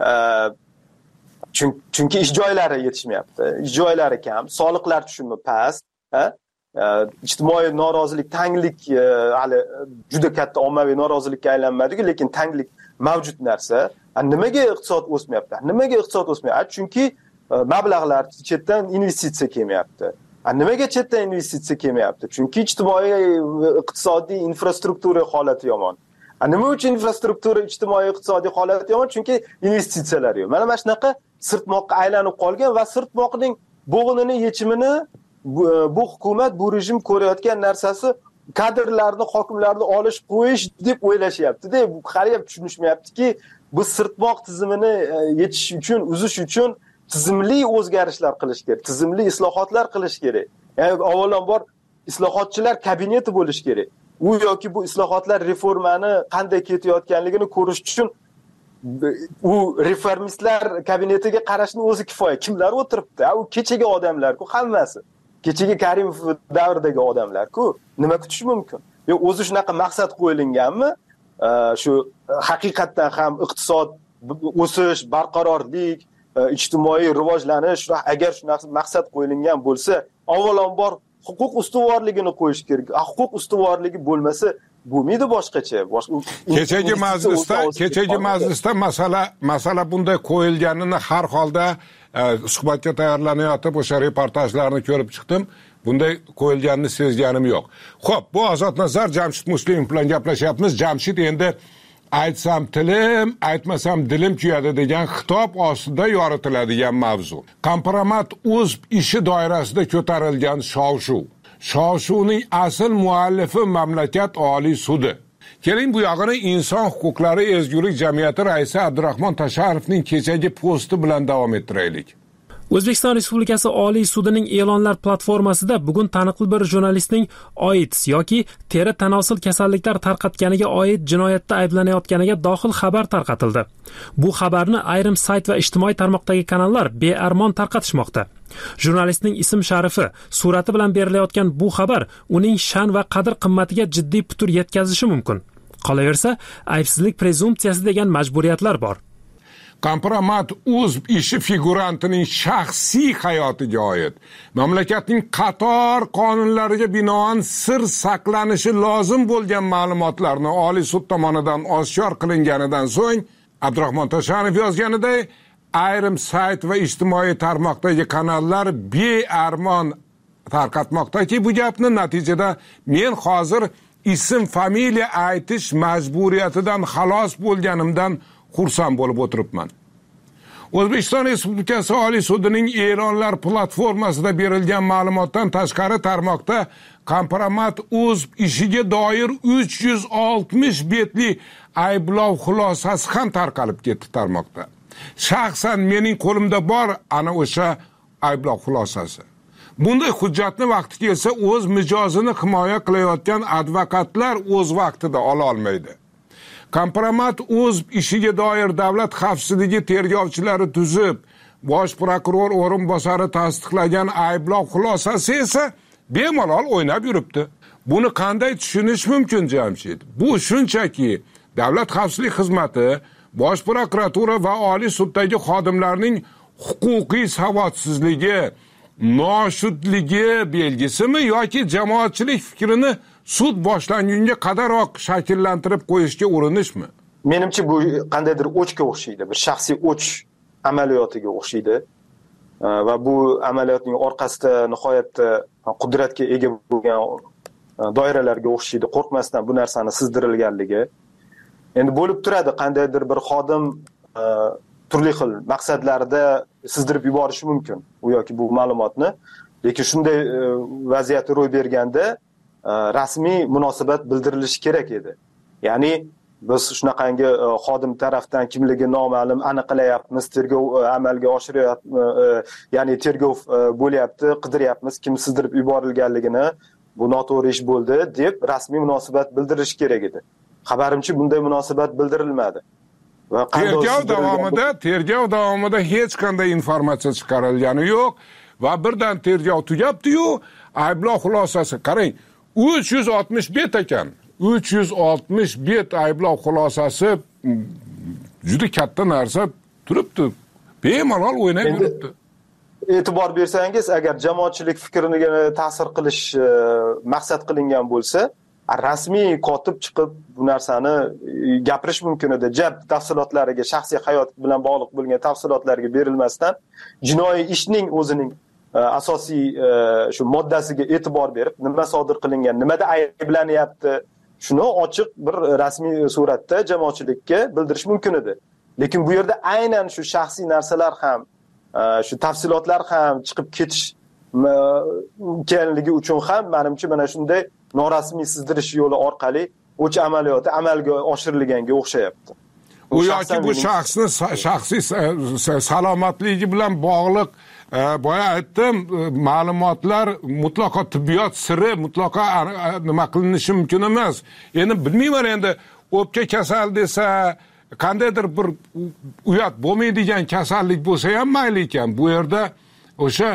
S5: chunki ish joylari yetishmayapti. Ish joylari kam, soliqlar tushumi past, ijtimoiy norozilik, tanglik hali juda katta ommaviy norozilikka aylanmadi, lekin tanglik mavjud narsa. Nimaga iqtisod o'smayapti? Nimaga iqtisod o'smayapti? Chunki mablag'lar chetdan investitsiya kelmayapti. Nimaga chetdan investitsiya kelmayapti? Chunki ijtimoiy iqtisodiy infrastruktura holati yomon. Nima uchun infrastruktura, ijtimoiy iqtisodiy holati yomon? Chunki investitsiyalar yo'q. Mana mana shunaqa sirtmoqqa aylanib qolgan va sirtmoqning bo'g'inini yechimini bu hukumat, bu rejim ko'rayotgan narsasi kadrlarni, hokimlarni olish, qo'yish deb o'ylashyapti-da. Bu qariyab tushunishmayaptiki, bu sirtmoq tizimini yechish uchun, uzish uchun tizimli o'zgarishlar qilish kerak, tizimli islohotlar qilish kerak. Ya'ni avvalambor islohotchilar kabineti bo'lishi kerak. U yoki bu islohotlar reformani qanday ketayotganligini ko'rish uchun u reformistlar kabinetiga qarashni o'zi kifoya. Kimlar o'tiribdi? U kechagi odamlar-ku hammasi. Kechagi Karimov davridagi odamlar-ku. Nima kutish mumkin? Yo o'zi shunaqa maqsad qo'yilganmi? Shu haqiqatdan ham iqtisod o'sish, barqarorlik, ijtimoiy rivojlanish, agar shunaqa maqsad qo'yilgan bo'lsa, avvalambor huquq ustuvorligini qo'yish kerak. Huquq ustuvorligi bo'lmasa, bo'lmaydi boshqacha.
S3: Kechagi majlisda, kechagi majlisda masala masala bunday qo'yilganini har holda suhbatga tayyorlanayotib o'sha reportajlarni ko'rib chiqdim. Bunday qo'yilganini sezganim yo'q. Xo'p, bu Ozod Nazar Jamshid Muslimov bilan gaplashyapmiz. Jamshid endi aytsam tilim, aytmasam dilim kuyadi degan xitob ostida yoritiladigan mavzu. Kompromat o'z ishi doirasida ko'tarilgan shov-shuv. Shov-shuvning asl muallifi mamlakat Oliy sudi. Keling bu yog'ini Inson huquqlari ezgulik jamiyati raisi Abdurahmon Tasharovning kechagi posti bilan davom ettiraylik.
S1: O'zbekiston Respublikasi Oliy sudining e'lonlar platformasida bugun taniqli bir jurnalistning AIDS yoki teri tanosil kasalliklar tarqatganiga oid jinoyatda ayblanayotganiga dohil xabar tarqatildi. Bu xabarni ayrim sayt va ijtimoiy tarmoqdagi kanallar bearmon tarqatishmoqda. Jurnalistning ism-sharifi, surati bilan berilayotgan bu xabar uning sha'n va qadr-qimmatiga jiddiy putur yetkazishi mumkin. Qolaversa, aybsizlik prezumpsiyasi degan majburiyatlar bor.
S3: Kompromat o'z ishi figurantining shaxsiy hayotiga oid mamlakatning qator qonunlariga binoan sir saqlanishi lozim bo'lgan ma'lumotlarni Oliy sud tomonidan oshkor qilinganidan so'ng Abdurahmon Tashanov yozganiday ayrim sayt va ijtimoiy tarmoqdagi kanallar bearmon tarqatmoqdaki bu gapni natijada men hozir ism familiya aytish majburiyatidan xalos bo'lganimdan xursand bo'lib o'tiribman. O'zbekiston Respublikasi Oliy sudining e'lonlar platformasida berilgan ma'lumotdan tashqari tarmoqda kompromat o'z ishiga doir uch yuz oltmish betli ayblov xulosasi ham tarqalib ketdi tarmoqda. Shaxsan mening qo'limda bor ana o'sha ayblov xulosasi. Bunday hujjatni vaqti kelsa o'z mijozini himoya qilayotgan advokatlar o'z vaqtida ola olmaydi. Kompromat o'z ishiga doir davlat xavfsizligi tergovchilari tuzib, bosh prokuror o'rinbosari tasdiqlagan ayblov xulosasi esa bemalol o'ynab yuribdi. Buni qanday tushunish mumkin, Jamshid? Bu shunchaki davlat xavfsizlik xizmati, bosh prokuratura va oliy suddagi xodimlarning huquqiy savodsizligi, noshudligi belgisimi yoki jamoatchilik fikrini sud boshlangunga qadaroq shakllantirib qo'yishga urinishmi?
S5: Menimcha bu qandaydir o'chga o'xshaydi, bir shaxsiy o'ch amaliyotiga o'xshaydi. Va bu amaliyotning orqasida nihoyatda qudratga ega bo'lgan doiralarga o'xshaydi. Qo'rqmasdan bu narsani sizdirilganligi. Endi bo'lib turadi, qandaydir bir xodim turli xil maqsadlarda sizdirib yuborishi mumkin u yoki bu ma'lumotni. Lekin shunday vaziyat ro'y berganda rasmiy munosabat bildirilishi kerak edi. Ya'ni biz shunaqangi xodim tarafdan kimligi noma'lum aniqlayapmiz, tergov amalga oshiryapmiz, ya'ni tergov bo'lyapti, qidiryapmiz, kim sizdirib yuborilganligini, bu noto'g'ri ish bo'ldi deb rasmiy munosabat bildirish kerak edi. Xabarimcha bunday munosabat bildirilmadi. Va
S3: tergov davomida, tergov davomida hech qanday informatsiya chiqarilgani yo'q va birdan tergov tugabdi-yu, ayblov xulosasi qarang, uch yuz oltmish bet ekan. uch yuz oltmish bet ayblov xulosasi juda katta narsa turibdi. Bemalol o'ynab yuribdi.
S5: E'tibor bersangiz, agar jamoatchilik fikriga ta'sir qilish maqsad qilingan bo'lsa, rasmiy kotib chiqib bu narsani gapirish mumkin edi. Jab tafsilotlariga, shaxsiy hayot bilan bog'liq bo'lgan tafsilotlarga berilmasdan jinoiy ishning o'zining asosiy shu moddasiga e'tibor berib, nima sodir qilingan, nimada ayblanyapti, shuni ochiq bir rasmiy suratda jamoatchilikka bildirish mumkin edi. Lekin bu yerda aynan shu shaxsiy narsalar ham, shu tafsilotlar ham chiqib ketish mumkinligi uchun ham menimcha mana shunday norasmiy sizdirish yo'li orqali o'ch amaliyoti amalga oshirilganga o'xshayapti.
S3: u yoki bu shaxsni shaxsiy salomatligi bilan bog'liq boya aytdim, ma'lumotlar mutlaqo tibbiyot siri, mutlaqo nima qilinishi mumkin emas. Endi bilmayman, endi o'pka kasal desa, qandaydir bir uyat bo'lmaydigan kasallik bo'lsa ham mayli ekan. Bu yerda o'sha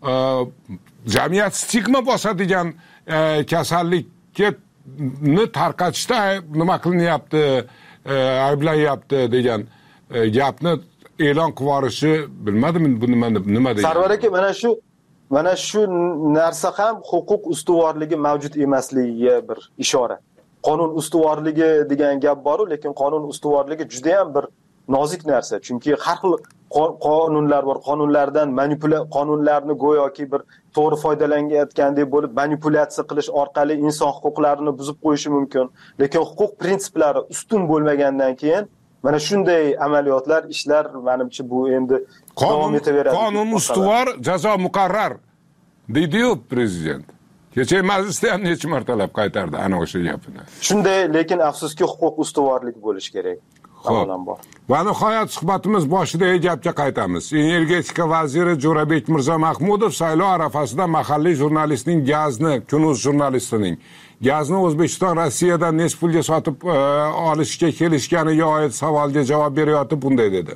S3: jamiyat stigma bosadigan kasallikni tarqatishda nima qilinyapti, ayblanyapti degan gapni e'lon qilib yuborishi, bilmadim bu nima nima degan.
S5: Sarvar aka, mana shu mana shu narsa ham huquq ustuvorligi mavjud emasligiga bir ishora. Qonun ustuvorligi degan gap bor-ku, lekin qonun ustuvorligi juda ham bir nozik narsa. Chunki har xil qonunlar bor. Qonunlardan manipulya qonunlarni go'yoki bir to'g'ri foydalanayotgandek bo'lib manipulyatsiya qilish orqali inson huquqlarini buzib qo'yishi mumkin. Lekin huquq prinsiplari ustun bo'lmagandan keyin mana shunday amaliyotlar, ishlar menimcha bu endi davom etaveradi.
S3: Qonun ustuvor, jazo muqarrar deydi-yu prezident. Kecha majlisda ham necha martalab qaytardi ana o'sha gapini.
S5: Shunday, lekin afsuski huquq ustuvorlik bo'lishi kerak.
S3: Xo'p. Va nihoyat suhbatimiz boshidagi gapga qaytamiz. Energetika vaziri Jo'rabek Mirzamahmudov saylov arafasida mahalliy jurnalistning gazni, Kunuz jurnalistining gazni O'zbekiston Rossiyadan nech pulga sotib olishga kelishganiga oid savolga javob berayotib bunday dedi.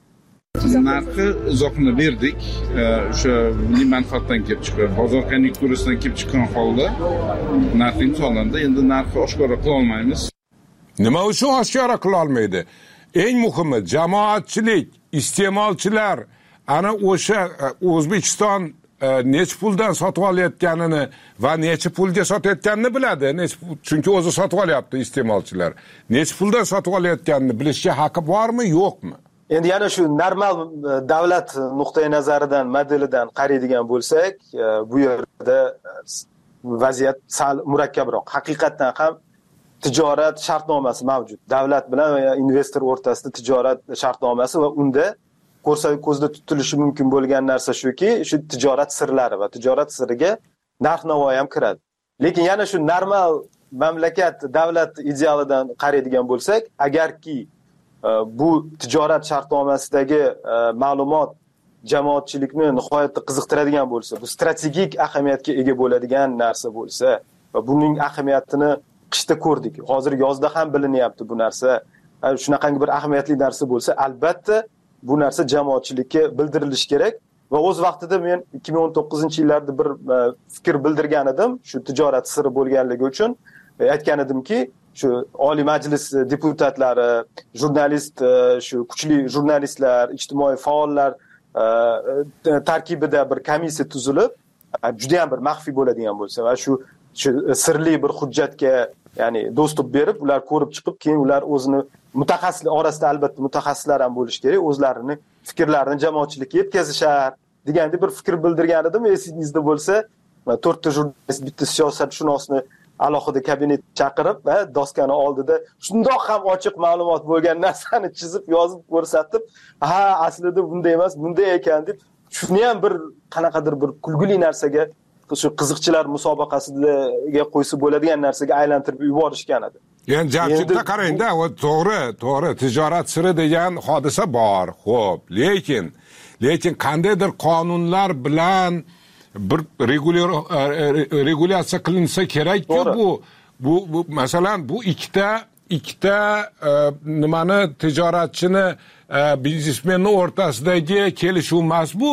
S4: Narxi izohini berdik. O'sha milliy manfaatdan kelib chiqqan, bozor konjunkturasidan kelib chiqqan holda narx imzolandi. Endi narxni oshkora qila olmaymiz.
S3: Nima uchun oshkora qila olmaydi? Eng muhimi jamoatchilik, iste'molchilar ana o'sha O'zbekiston necha puldan sotib olayotganini va necha pulga sotayotganini biladi. Chunki o'zi sotib olyapti iste'molchilar. Necha puldan sotib olayotganini bilishga haqqi bormi, yo'qmi?
S5: Endi yana shu normal davlat nuqtai nazaridan, modelidan qaraydigan bo'lsak, bu yerda vaziyat sal murakkabroq. Haqiqatan ham tijorat shartnomasi mavjud. Davlat bilan va investor o'rtasida tijorat shartnomasi va unda ko'rsa ko'zda tutilishi mumkin bo'lgan narsa shuki, shu tijorat sirlari va tijorat siriga narx-navo ham kiradi. Lekin yana shu normal mamlakat davlat idealidan qaraydigan bo'lsak, agarki bu tijorat shartnomasidagi ma'lumot jamoatchilikni nihoyatda qiziqtiradigan bo'lsa, bu strategik ahamiyatga ega bo'ladigan narsa bo'lsa va buning ahamiyatini qishda ko'rdik. Hozir yozda ham bilinyapti bu narsa. Shunaqangi bir ahamiyatli narsa bo'lsa, albatta bu narsa jamoatchilikka bildirilishi kerak va o'z vaqtida men ikki ming o'n to'qqizinchi yillarda bir fikr bildirgan edim, shu tijorat siri bo'lganligi uchun aytgan edimki, shu Oliy Majlis deputatlari, jurnalist, shu kuchli jurnalistlar, ijtimoiy faollar tarkibida bir komissiya tuzilib, juda ham bir maxfiy bo'ladigan bo'lsa va shu shu sirli bir hujjatga, ya'ni dostуп berib, ular ko'rib chiqib, keyin ular o'zini mutaxassislar orasida albatta mutaxassislar ham bo'lishi kerak, o'zlarini fikrlarini jamoatchilikka yetkazishar degandek bir fikr bildirgan edim. Esingizda bo'lsa, to'rtta jurnalist, bitta siyosatshunosni alohida kabinet chaqirib va doskani oldida shundoq ham ochiq ma'lumot bo'lgan narsani chizib, yozib ko'rsatib, ha, aslida bunday emas, bunday ekan deb, shuni ham bir qanaqadir bir kulgili narsaga, shu qiziqchilar musobaqasiga qo'ysa bo'ladigan narsaga aylantirib yuborishgan edi.
S3: Endi Jamshidda qarangda, to'g'ri, to'g'ri, tijorat siri degan hodisa bor. Xo'p, lekin lekin qandaydir qonunlar bilan bir regulyatsiya qilinsa kerak-ku bu bu bu masalan bu ikkita ikkita nimani tijoratchini, biznesmenning o'rtasidagi kelishuv emas bu.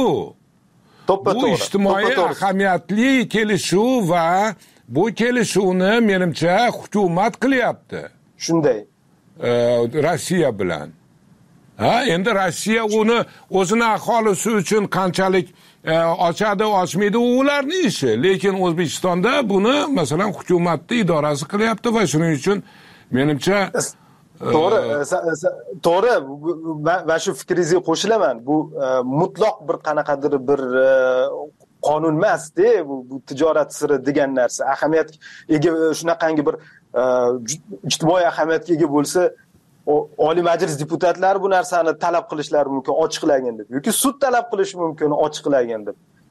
S3: Bu ijtimoiy ahamiyatli kelishuv va bu kelishuvni menimcha hukumat qilyapti.
S5: Shunday.
S3: Rossiya bilan. Ha, endi Rossiya uni o'zini aholisi uchun qanchalik ochadi, ochmaydi, u ularning ishi. Lekin O'zbekistonda buni masalan hukumatning idorasi qilyapti va shuning uchun menimcha
S5: to'g'ri, to'g'ri va shu fikringizga qo'shilaman. Bu mutlaq bir qanaqadir bir qonun emas-da, bu tijorat siri degan narsa. Ahamiyat ega shunaqangi bir ijtimoiy ahamiyatga ega bo'lsa, Oliy Majlis deputatlari bu narsani talab qilishlari mumkin, ochiqlagin deb, yoki sud talab qilishi mumkin, ochiqlagin deb.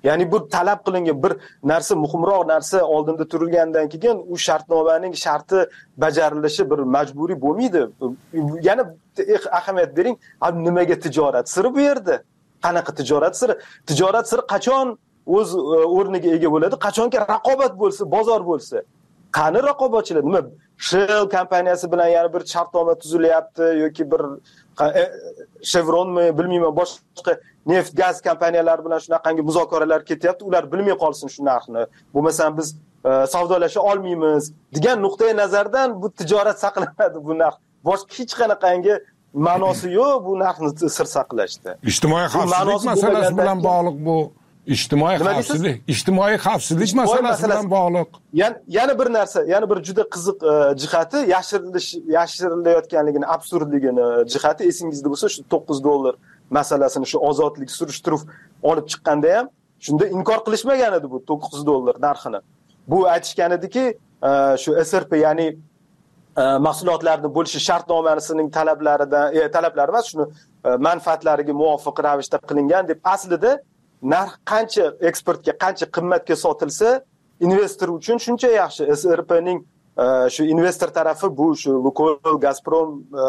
S5: Ya'ni bu talab qilingan bir narsa, muhimroq narsa oldinda turilgandan keyin u shartnomaning sharti bajarilishi bir majburiy bo'lmaydi. Yana ahamiyat bering, nimaga tijorat siri bu yerda? Qanaqa tijorat siri? Tijorat siri qachon o'z o'rniga ega bo'ladi? Qachonki raqobat bo'lsa, bozor bo'lsa. Qani raqobatchilar? Nima Shell kompaniyasi bilan yana bir shartnoma tuzilyapti yoki bir Chevronmi, bilmayman, boshqa neft, gaz kompaniyalari bilan shunaqangi muzokaralar ketyapti. Ular bilmay qolsin shu narxni. Bo'lmasa biz savdolasha olmaymiz degan nuqtai nazardan bu tijorat saqlanadi bu narx. Boshqa hech qanaqangi ma'nosi yo'q bu narxni sir saqlashda.
S3: Ijtimoiy xavfsizlik masalasi bilan bog'liq bu. Ijtimoiy xavfsizlik, ijtimoiy xavfsizlik masalasi bilan bog'liq.
S5: Yana bir narsa, yana bir juda qiziq jihati yashirilish, yashirilayotganligini, absurdligini jihati esingizda bo'lsa, shu to'qqiz dollar masalasini shu ozodlik surishtiruv olib chiqqanda ham shunda inkor qilishmagan edi bu to'qqiz dollar narxini. Bu aytishgan ediki, shu S R P, ya'ni mahsulotlarni bo'lishi shartnomasining talablaridan, talablari emas, shuni manfaatlariga muvofiq ravishda qilingan deb. Aslida narx qancha eksportga, qancha qimmatga sotilsa, investor uchun shuncha yaxshi. S R P ning shu investor tarafi bu shu Lukoil, Gazprom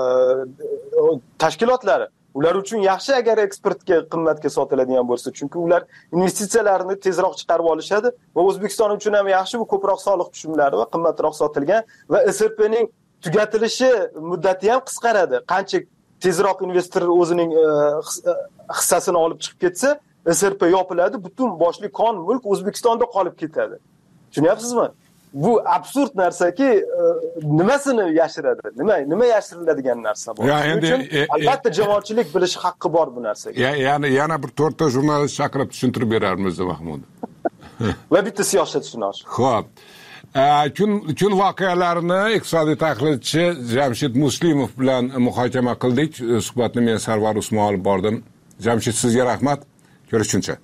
S5: tashkilotlari. Ular uchun yaxshi agar eksportga qimmatga sotiladigan bo'lsa, chunki ular investitsiyalarni tezroq chiqarib olishadi va O'zbekiston uchun ham yaxshi, bu ko'proq soliq tushumlari va qimmatroq sotilgan va S R P ning tugatilishi muddati ham qisqaradi. Qancha tezroq investor o'zining hissasini olib chiqib ketsa, S R P yopiladi, butun boshli kon mulk O'zbekistonda qolib ketadi. Tushunyapsizmi? Bu absurd narsaki, nimasini yashiradi? Nima, nima yashiriladigan narsa bu?
S3: Endi
S5: albatta jamoatchilik bilishi haqqi bor bu narsaga.
S3: Ya'ni yana bir to'rtta jurnalist chaqirib tushuntirib berarmiz, Mahmud.
S5: Va bitta siyosatchilar.
S3: Xo'p. Kun kun voqealarini iqtisodiy tahlilchi Jamshid Muslimov bilan muhokama qildik. Suhbatni men Sarvar Usmonov olib bordim. Jamshid, sizga rahmat. Ko'rishguncha.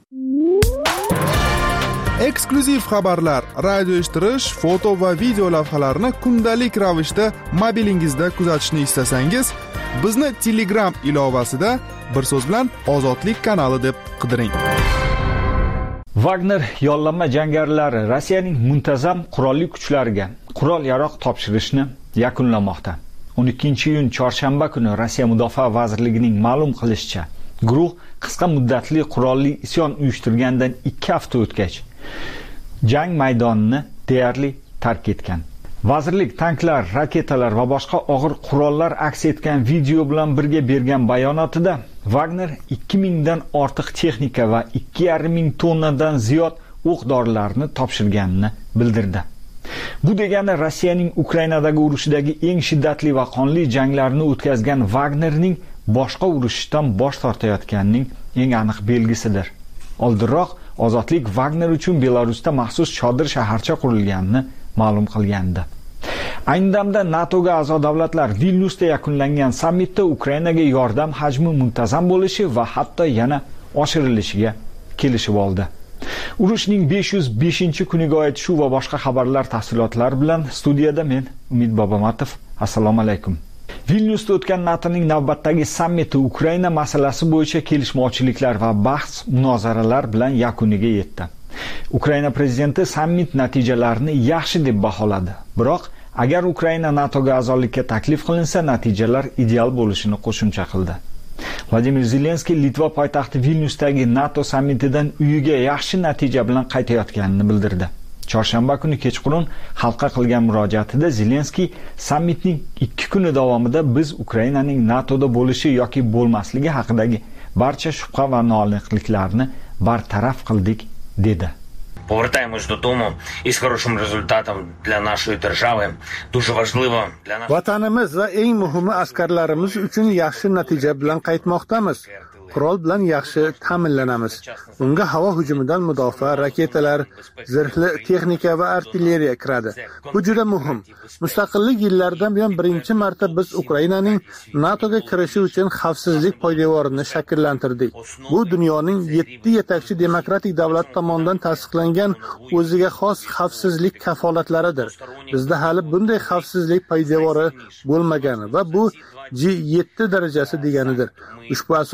S7: Eksklyuziv xabarlar, radio eshittirish, foto va video lavhalarni kundalik ravishda mobilingizda kuzatishni istasangiz, bizni Telegram ilovasida bir so'z bilan Ozodlik kanali deb qidiring.
S8: Wagner yollanma jangarilari Rossiyaning muntazam qurolli kuchlariga qurol-yarog' topshirishni yakunlamoqda. o'n ikkinchi iyun chorshanba kuni Rossiya Mudofaa vazirligining ma'lum qilishicha, guruh qisqa muddatli qurolli isyon uyushtirgandan ikki hafta o'tgach jang maydonini deyarli tark etgan. Vazirlik tanklar, raketalar va boshqa og'ir qurollar aks etgan video bilan birga bergan bayonotida Wagner ikki mingdan ortiq texnika va ikki yarim ming tonnadan ziyod o'q-dorilarni topshirganini bildirdi. Bu degani Rossiyaning Ukrainadagi urushidagi eng shiddatli va qonli janglarni o'tkazgan Wagnerning boshqa urushdan bosh tortayotganining eng aniq belgisidir. Oldinroq Ozodlik Wagner uchun Belarusda maxsus chodir shaharcha qurilganini ma'lum qilgandi. Ayni damda NATOga a'zo davlatlar Vilnyusda yakunlangan sammitda Ukrainaga yordam hajmi muntazam bo'lishi va hatto yana oshirilishiga kelishib oldi. Urushning besh yuz beshinchi kuniga oid shu va boshqa xabarlar tafsilotlari bilan studiyada men Umid Bobomatov. Assalomu alaykum. Vilnyusda o'tgan NATOning navbatdagi sammiti Ukraina masalasi bo'yicha kelishmovchiliklar va bahs munozaralar bilan yakuniga yetdi. Ukraina prezidenti sammit natijalarini yaxshi deb baholadi. Biroq agar Ukraina NATOga a'zolikka taklif qilinsa, natijalar ideal bo'lishini qo'shimcha qildi. Vladimir Zelenskiy Litva poytaxti Vilnyusdagi NATO sammitidan uyiga yaxshi natija bilan qaytayotganini bildirdi. Chorshanba kuni kechqurun xalqqa qilgan murojaatida Zelenskiy sammitning ikki kuni davomida biz Ukrainaning NATOda bo'lishi yoki bo'lmasligi haqidagi barcha shubha va noaniqliklarni bartaraf qildik dedi.
S9: Повертаємось додому із хорошим результатом для нашої держави. Дуже важливо для нас.
S2: Vatanimiz va eng muhimi askarlarimiz uchun yaxshi natija bilan qaytmoqdamiz. Qurol bilan yaxshi ta'minlanamiz. Bunga havo hujumidan mudofaa raketalar, zirhli texnika va artilleriya kiradi. Bu juda muhim. Mustaqillik yillaridan buyon birinchi marta biz Ukrainaning NATOga kirishi uchun xavfsizlik poydevorini shakllantirdik. Bu dunyoning yetti yetakchi demokratik davlat tomonidan tasdiqlangan o'ziga xos xavfsizlik kafolatlaridir. Bizda hali bunday xavfsizlik poydevori bo'lmagan va bu G yetti darajasi deganidir. Ushbu asosda biz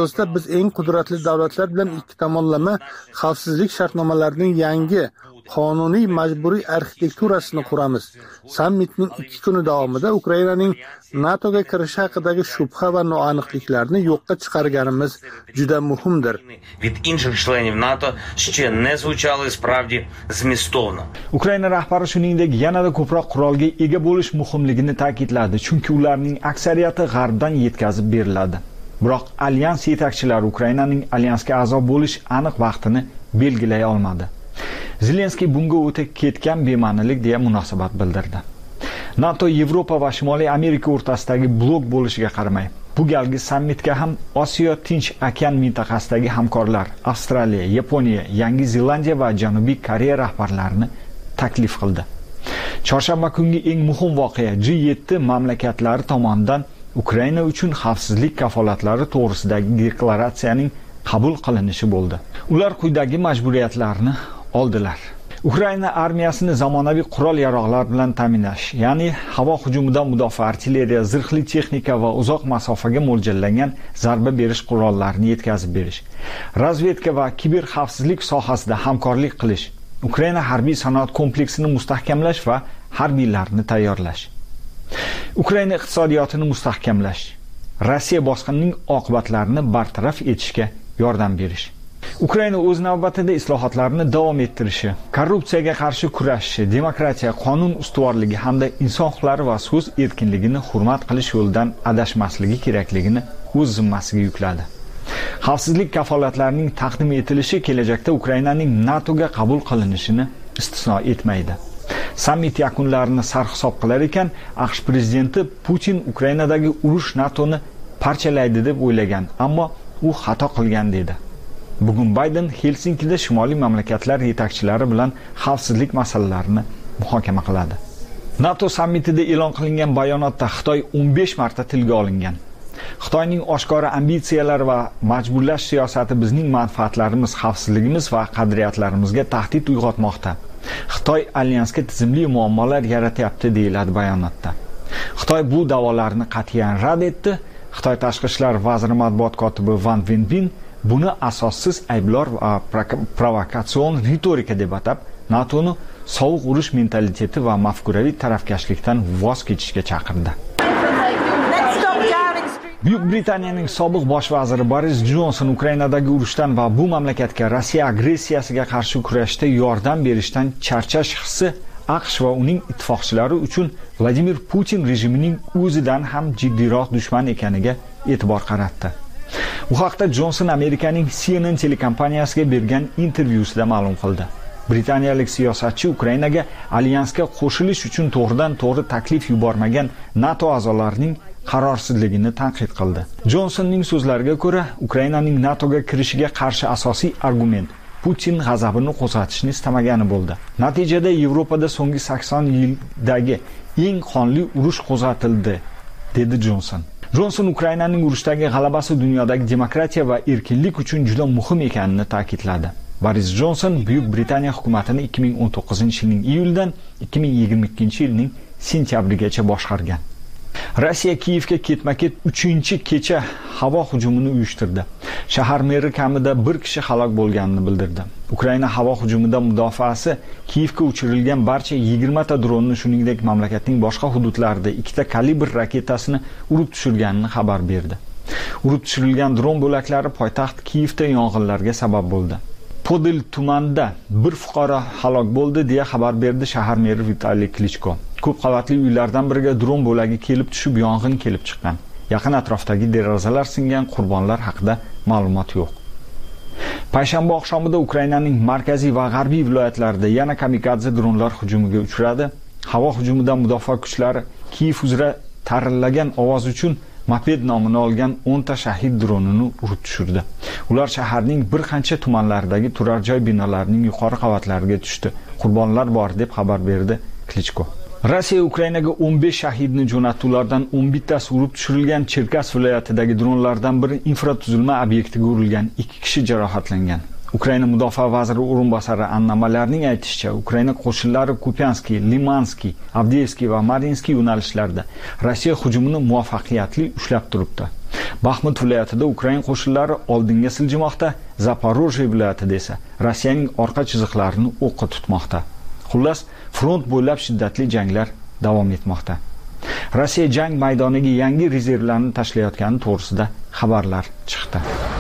S2: biz eng qudratli davlatlar bilan ikki tomonlama xavfsizlik shartnomalarining yangi qonuniy majburiy arxitekturasini quramiz. Sammitning ikki kuni davomida Ukrainaning NATOga kirishi haqidagi shubha va noaniqliklarni yo'qqa chiqarganimiz juda muhimdir.
S9: Від інших членів НАТО ще не звучали справді змістовно.
S8: Ukraina rahbari shuningdek yanada ko'proq qurolga ega bo'lish muhimligini ta'kidladi, chunki ularning aksariyati g'arbdan yetkazib beriladi. Biroq alyans yetakchilari Ukrainaning alyansga a'zo bo'lish aniq vaqtini belgilay olmadi. Zelenskiy bunga o'ta ketgan bema'nilik deya munosabat bildirdi. NATO Yevropa va Shimoliy Amerika o'rtasidagi blok bo'lishiga qaramay, bu galgi sammitga ham Osiyo Tinch okean mintaqasidagi hamkorlar, Avstraliya, Yaponiya, Yangi Zelandiya va Janubiy Koreya rahbarlarini taklif qildi. Chorshanba kungi eng muhim voqea G yetti mamlakatlari tomonidan Ukraina uchun xavfsizlik kafolatlari to'g'risidagi deklaratsiyaning qabul qilinishi bo'ldi. Ular quyidagi majburiyatlarni oldilar. Ukraina armiyasini zamonaviy qurol-yarog'lar bilan ta'minlash, ya'ni havo hujumidan mudofaa artilleriya, zirhli texnika va uzoq masofaga mo'ljallangan zarba berish qurollarini yetkazib berish. Razvedka va kiber xavfsizlik sohasida hamkorlik qilish. Ukraina harbiy sanoat kompleksini mustahkamlash va harbiylarni tayyorlash. Ukraina iqtisodiyotini mustahkamlash. Rossiya bosqinining oqibatlarini bartaraf etishga yordam berish. Ukraina o'z navbatida islohotlarni davom ettirishi, korrupsiyaga qarshi kurashishi, demokratiya, qonun ustuvorligi hamda inson huquqlari va so'z erkinligini hurmat qilish yo'lidan adashmasligi kerakligini o'z zimmasiga yukladi. Xavfsizlik kafolatlarining taqdim etilishi kelajakda Ukrainaning NATOga qabul qilinishini istisno etmaydi. Sammit yakunlarini sarhisob qilar ekan, AQSh prezidenti Putin Ukrainadagi urush NATOni parchalaydi deb o'ylagan, ammo u xato qilgan dedi. Bugun Bayden Helsinkida shimoliy mamlakatlar yetakchilari bilan xavfsizlik masalalarini muhokama qiladi. NATO sammitida e'lon qilingan bayonotda Xitoy o'n besh marta tilga olingan. Xitoyning oshkora ambitsiyalari va majburlash siyosati bizning manfaatlarimiz, xavfsizligimiz va qadriyatlarimizga tahdid uyg'otmoqda. Xitoy alyansga tizimli muammolar yaratyapti deyiladi bayonotda. Xitoy bu da'volarni qat'iyan rad etdi. Xitoy tashqi ishlar vaziri matbuot kotibi Van Wenbin buni asossiz ayblor va provokatsion ritorika deb atab, NATOni sovuq urush mentaliteti va mafkuraviy tarafkashlikdan voz kechishga chaqirdi. Buyuk Britaniyaning sobiq bosh vaziri Boris Johnson Ukrainadagi urushdan va bu mamlakatga Rossiya agressiyasiga qarshi kurashda yordam berishdan charchash hissi AQSh va uning ittifoqchilari uchun Vladimir Putin rejimining o'zidan ham jiddiyroq dushman ekaniga e'tibor qaratdi. Bu haqda Johnson Amerikaning C N N telekompaniyasiga bergan intervyusida ma'lum qildi. Britaniyalik siyosatchi Ukrainaga alyansga qo'shilish uchun to'g'ridan-to'g'ri taklif yubormagan NATO a'zolarining qarorsizligini tanqid qildi. Johnsonning so'zlariga ko'ra, Ukrainaning NATOga kirishiga qarshi asosiy argument Putin g'azabini qo'zg'atishni istamagani bo'ldi. Natijada Yevropada so'nggi sakson yildagi eng qonli urush qo'zg'atildi, dedi Johnson. Johnson Ukrainaning urushdagi g'alabasi dunyodagi demokratiya va erkinlik uchun juda muhim ekanini ta'kidladi. Boris Johnson Buyuk Britaniya hukumatini ikki ming o'n to'qqizinchi yilning iyuldan ikki ming yigirma ikkinchi yilning sentyabrigacha boshqargan. Rossiya Kiyevga ketma-ket uchinchi kecha havo hujumini uyushtirdi. Shahar meri kamida bir kishi halok bo'lganini bildirdi. Ukraina havo hujumidan mudofaasi Kiyevga uchirilgan barcha yigirma ta dronni, shuningdek mamlakatning boshqa hududlarida ikkita kalibr raketasini urib tushirganini xabar berdi. Urib tushirilgan dron bo'laklari poytaxt Kiyevda yong'inlarga sabab bo'ldi. Podil tumanida bir fuqaro halok bo'ldi deya xabar berdi shahar meri Vitaliy Klichko. Ko'p qavatli uylardan biriga dron bo'lagi kelib tushib yong'in kelib chiqqan. Yaqin atrofdagi derazalar singan, qurbonlar haqida ma'lumot yo'q. Payshanba oqshomida Ukrainaning markaziy va g'arbiy viloyatlarida yana kamikadze dronlar hujumiga uchradi. Havo hujumidan mudofaa kuchlari Kiyev uzra tarillagan ovoz uchun moped nomini olgan o'n ta shahid dronini urib tushirdi. Ular shaharning bir qancha tumanlaridagi turar joy binolarining yuqori qavatlariga tushdi. Qurbonlar bor deb xabar berdi Klichko. Rossiya Ukrainaga o'n besh shahidni jo'natdi. Ulardan o'n bittasi urib tushirilgan. Cherkas viloyatidagi dronlardan biri infratuzilma obyektiga urilgan. ikki kishi jarohatlangan. Ukraina mudofaa vaziri o'rinbosari Anna Malarning aytishicha, Ukraina qo'shinlari Kupianskiy, Limanskiy, Avdiivskiy va Marinskiy yo'nalishlarida Rossiya hujumini muvaffaqiyatli ushlab turibdi. Baxmut viloyatida Ukraina qo'shinlari oldinga siljimoqda, Zaporojye viloyatida esa Rossiyaning orqa chiziqlarini o'qqa tutmoqda. Xullas, front bo'ylab shiddatli janglar davom etmoqda. Rossiya jang maydoniga yangi rezervlarni tashlayotgani to'g'risida xabarlar chiqdi.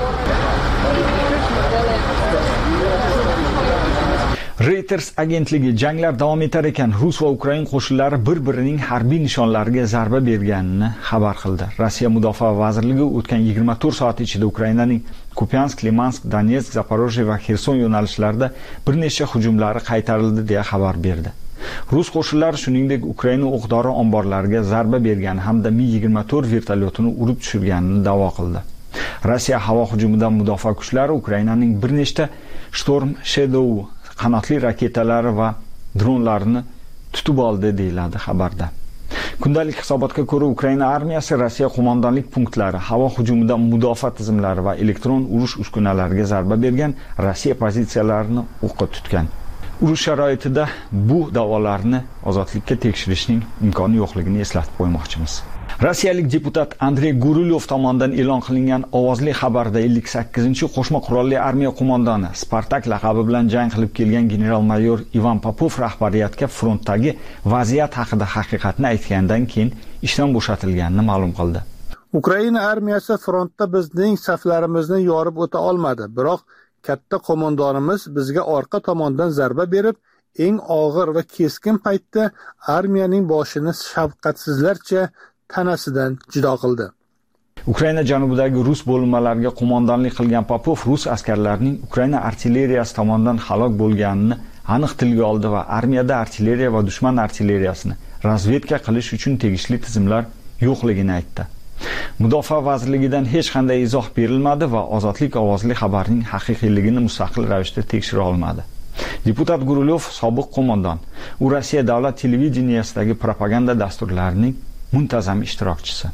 S8: Reuters agentligi janglar davom etar ekan Rus va Ukraina qo'shinlari bir-birining harbiy nishonlariga zarba berganini xabar qildi. Rossiya Mudofaa vazirligi o'tgan yigirma to'rt soat ichida Ukrainaning Kupiansk, Limansk, Donetsk, Zaporojye va Xerson yo'nalishlarida bir nechta hujumlari qaytarildi deya xabar berdi. Rus qo'shinlari shuningdek Ukraina o'q-dori omborlariga zarba bergani hamda Mi yigirma to'rt vertolyotini urib tushirganini da'vo qildi. Rossiya havo hujumidan mudofaa kuchlari Ukrainaning bir nechta Storm Shadow qanotli raketalari va dronlarni tutib oldi deyiladi xabarda. Kundalik hisobotga ko'ra Ukraina armiyasi Rossiya qo'mondonlik punktlari, havo hujumidan mudofaa tizimlari va elektron urush uskunalariga zarba bergan, Rossiya pozitsiyalarini o'qqa tutgan. Urush sharoitida bu da'volarni ozodlikka tekshirishning imkoni yo'qligini eslatib qo'ymoqchimiz. Rossiyalik deputat Andrey Guryov tomonidan e'lon qilingan ovozli xabarda ellik sakkizinchi qo'shma qurolli armiya qo'mondoni, Spartak laqabi bilan jang qilib kelgan general-mayor Ivan Popov rahbariyatga frontdagi vaziyat haqida haqiqatni aytgandan keyin ishdan bo'shatilganini ma'lum qildi.
S2: Ukraina armiyasi frontda bizning saflarimizni yorib o'ta olmadi, biroq katta qo'mondonimiz bizga orqa tomondan zarba berib, eng og'ir va keskin paytda armiyaning boshini shafqatsizlarcha tanasidan jido qildi.
S8: Ukraina janubidagi rus bo'linmalariga qo'mondonlik qilgan Popov rus askarlarining Ukraina artilleriyasi tomonidan halok bo'lganini aniq tilga oldi va armiyada artilleriya va dushman artilleriyasini razvedka qilish uchun tegishli tizimlar yo'qligini aytdi. Mudofaa vazirligidan hech qanday izoh berilmadi va ozodlik ovozli xabarning haqiqiyligini mustaqil ravishda tekshira olmadi. Deputat Guryov sobiq qo'mondon, u Rossiya davlat televideniyasidagi propaganda dasturlarining muntazam ishtirokchisi.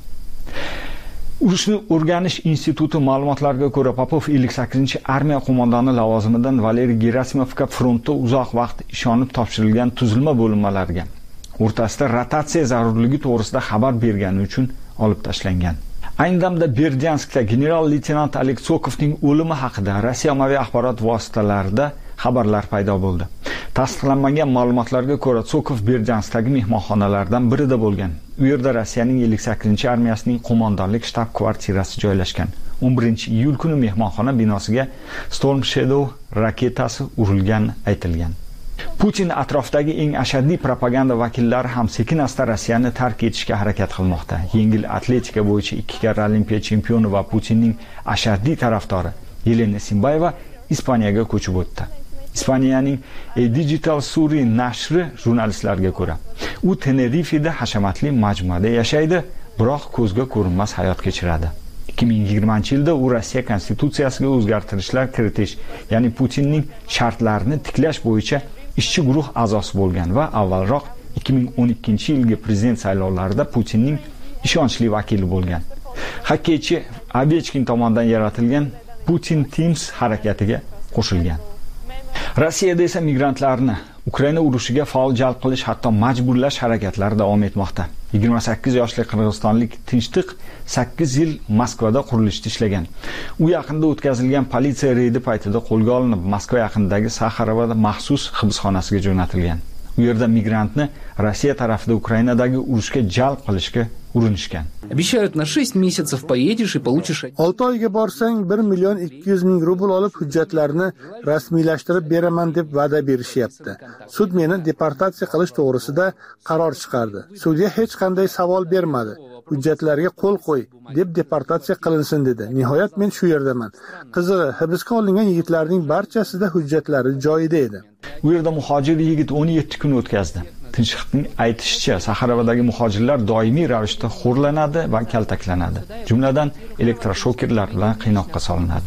S8: Urushni o'rganish instituti ma'lumotlariga ko'ra Popov ellik sakkizinchi armiya qo'mondoni lavozimidan Valeriy Gerasimovga frontda uzoq vaqt ishonib topshirilgan tuzilma bo'linmalariga o'rtasida rotatsiya zarurligi to'g'risida xabar bergani uchun olib tashlangan. Ayni damda Berdyanskda general-leytenant Oleg Sokovning o'limi haqida Rossiya ommaviy axborot vositalarida xabarlar paydo bo'ldi. Tasdiqlanmagan ma'lumotlarga ko'ra Sokov Berdyanskdagi mehmonxonalardan birida bo'lgan. U yerda Rossiyaning ellik sakkizinchi armiyasining qo'mondonlik shtab-kvartirasi joylashgan. o'n birinchi iyul kuni mehmonxona binosiga Storm Shadow raketasi urilgani aytilgan. Putin atrofdagi eng ashaddiy propaganda vakillari ham sekin-asta Rossiyani tark etishga harakat qilmoqda. Yengil atletika bo'yicha ikki karra Olimpiya chempioni va Putinning ashaddiy tarafdori Yelena Simbayeva Ispaniyaga ko'chib o'tdi. Ispaniyaning Digital Suri nashri jurnalistlarga ko'ra, u Tenerifeda hashamatli majmuada yashaydi, biroq ko'zga ko'rinmas hayot kechiradi. ikki ming yigirmanchi yilda u Rossiya konstitutsiyasiga o'zgartirishlar kiritish, ya'ni Putinning shartlarini tiklash bo'yicha ishchi guruh a'zosi bo'lgan va avvalroq ikki ming o'n ikkinchi yilgi prezident saylovlarida Putinning ishonchli vakili bo'lgan. Xokkeychi Ovechkin tomonidan yaratilgan Putin Teams harakatiga qo'shilgan. Rossiyada esa migrantlarni Ukraina urushiga faol jalb qilish, hatto majburlash harakatlari davom etmoqda. yigirma sakkiz yoshli qirg'izistonlik Tinchtiq sakkiz yil Moskvada qurilishda ishlagan. U yaqinda o'tkazilgan politsiya reydi paytida qo'lga olinib, Moskva yaqinidagi Saxarovada maxsus hibsxonasiga jo'natilgan. U yerda migrantni Rossiya tarafida Ukrainadagi urushga jalb qilishga urinishgan.
S10: Обещают на шесть месяцев поедешь и получишь.
S2: olti oyga borsang bir million ikki yuz ming rubl olib hujjatlarni rasmiylashtirib beraman deb va'da berishyapti. Sud meni deportatsiya qilish to'g'risida qaror chiqardi. Sudya hech qanday savol bermadi. Hujjatlarga qo'l qo'y deb deportatsiya qilinsin dedi. Nihoyat men shu yerdaman. Qizig'i, hibsga olingan yigitlarning barchasida hujjatlari joyida edi.
S8: U yerda muhojir yigit o'n yetti kun o'tkazdi. Tinchlikning aytishicha, Saxarovadagi muhojirlar doimiy ravishda xo'rlanadi va kaltaklanadi. Jumladan elektroshokerlar bilan qiynoqqa solinadi.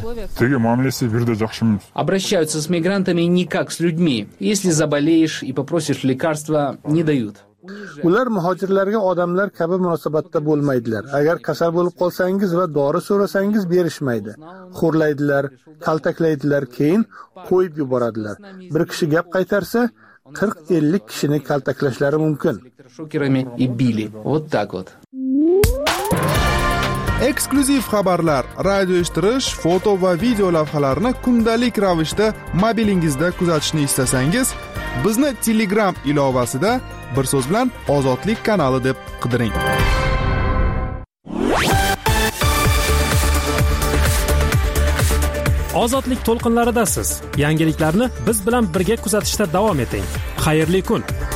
S10: Обращаются с мигрантами не как с людьми. Если заболеешь и попросишь лекарства, не дают.
S2: Ular muhojirlarga odamlar kabi munosabatda bo'lmaydilar. Agar kasal bo'lib qolsangiz va dori so'rasangiz berishmaydi. Xo'rlaydilar, kaltaklaydilar, keyin qo'yib yuboradilar. Bir kishi gap qaytarsa, qirq ellik kishini kaltaklashlari mumkin.
S10: Шокерами и били. Вот так вот.
S7: eksklyuziv xabarlar, radio eshittirish, foto va video lavhalarni kundalik ravishda mobilingizda kuzatishni istasangiz, bizni Telegram ilovasida bir so'z bilan Ozodlik kanali deb qidiring.
S1: Ozodlik to'lqinlaridasiz. Yangiliklarni biz bilan birga kuzatishda davom eting. Xayrli kun.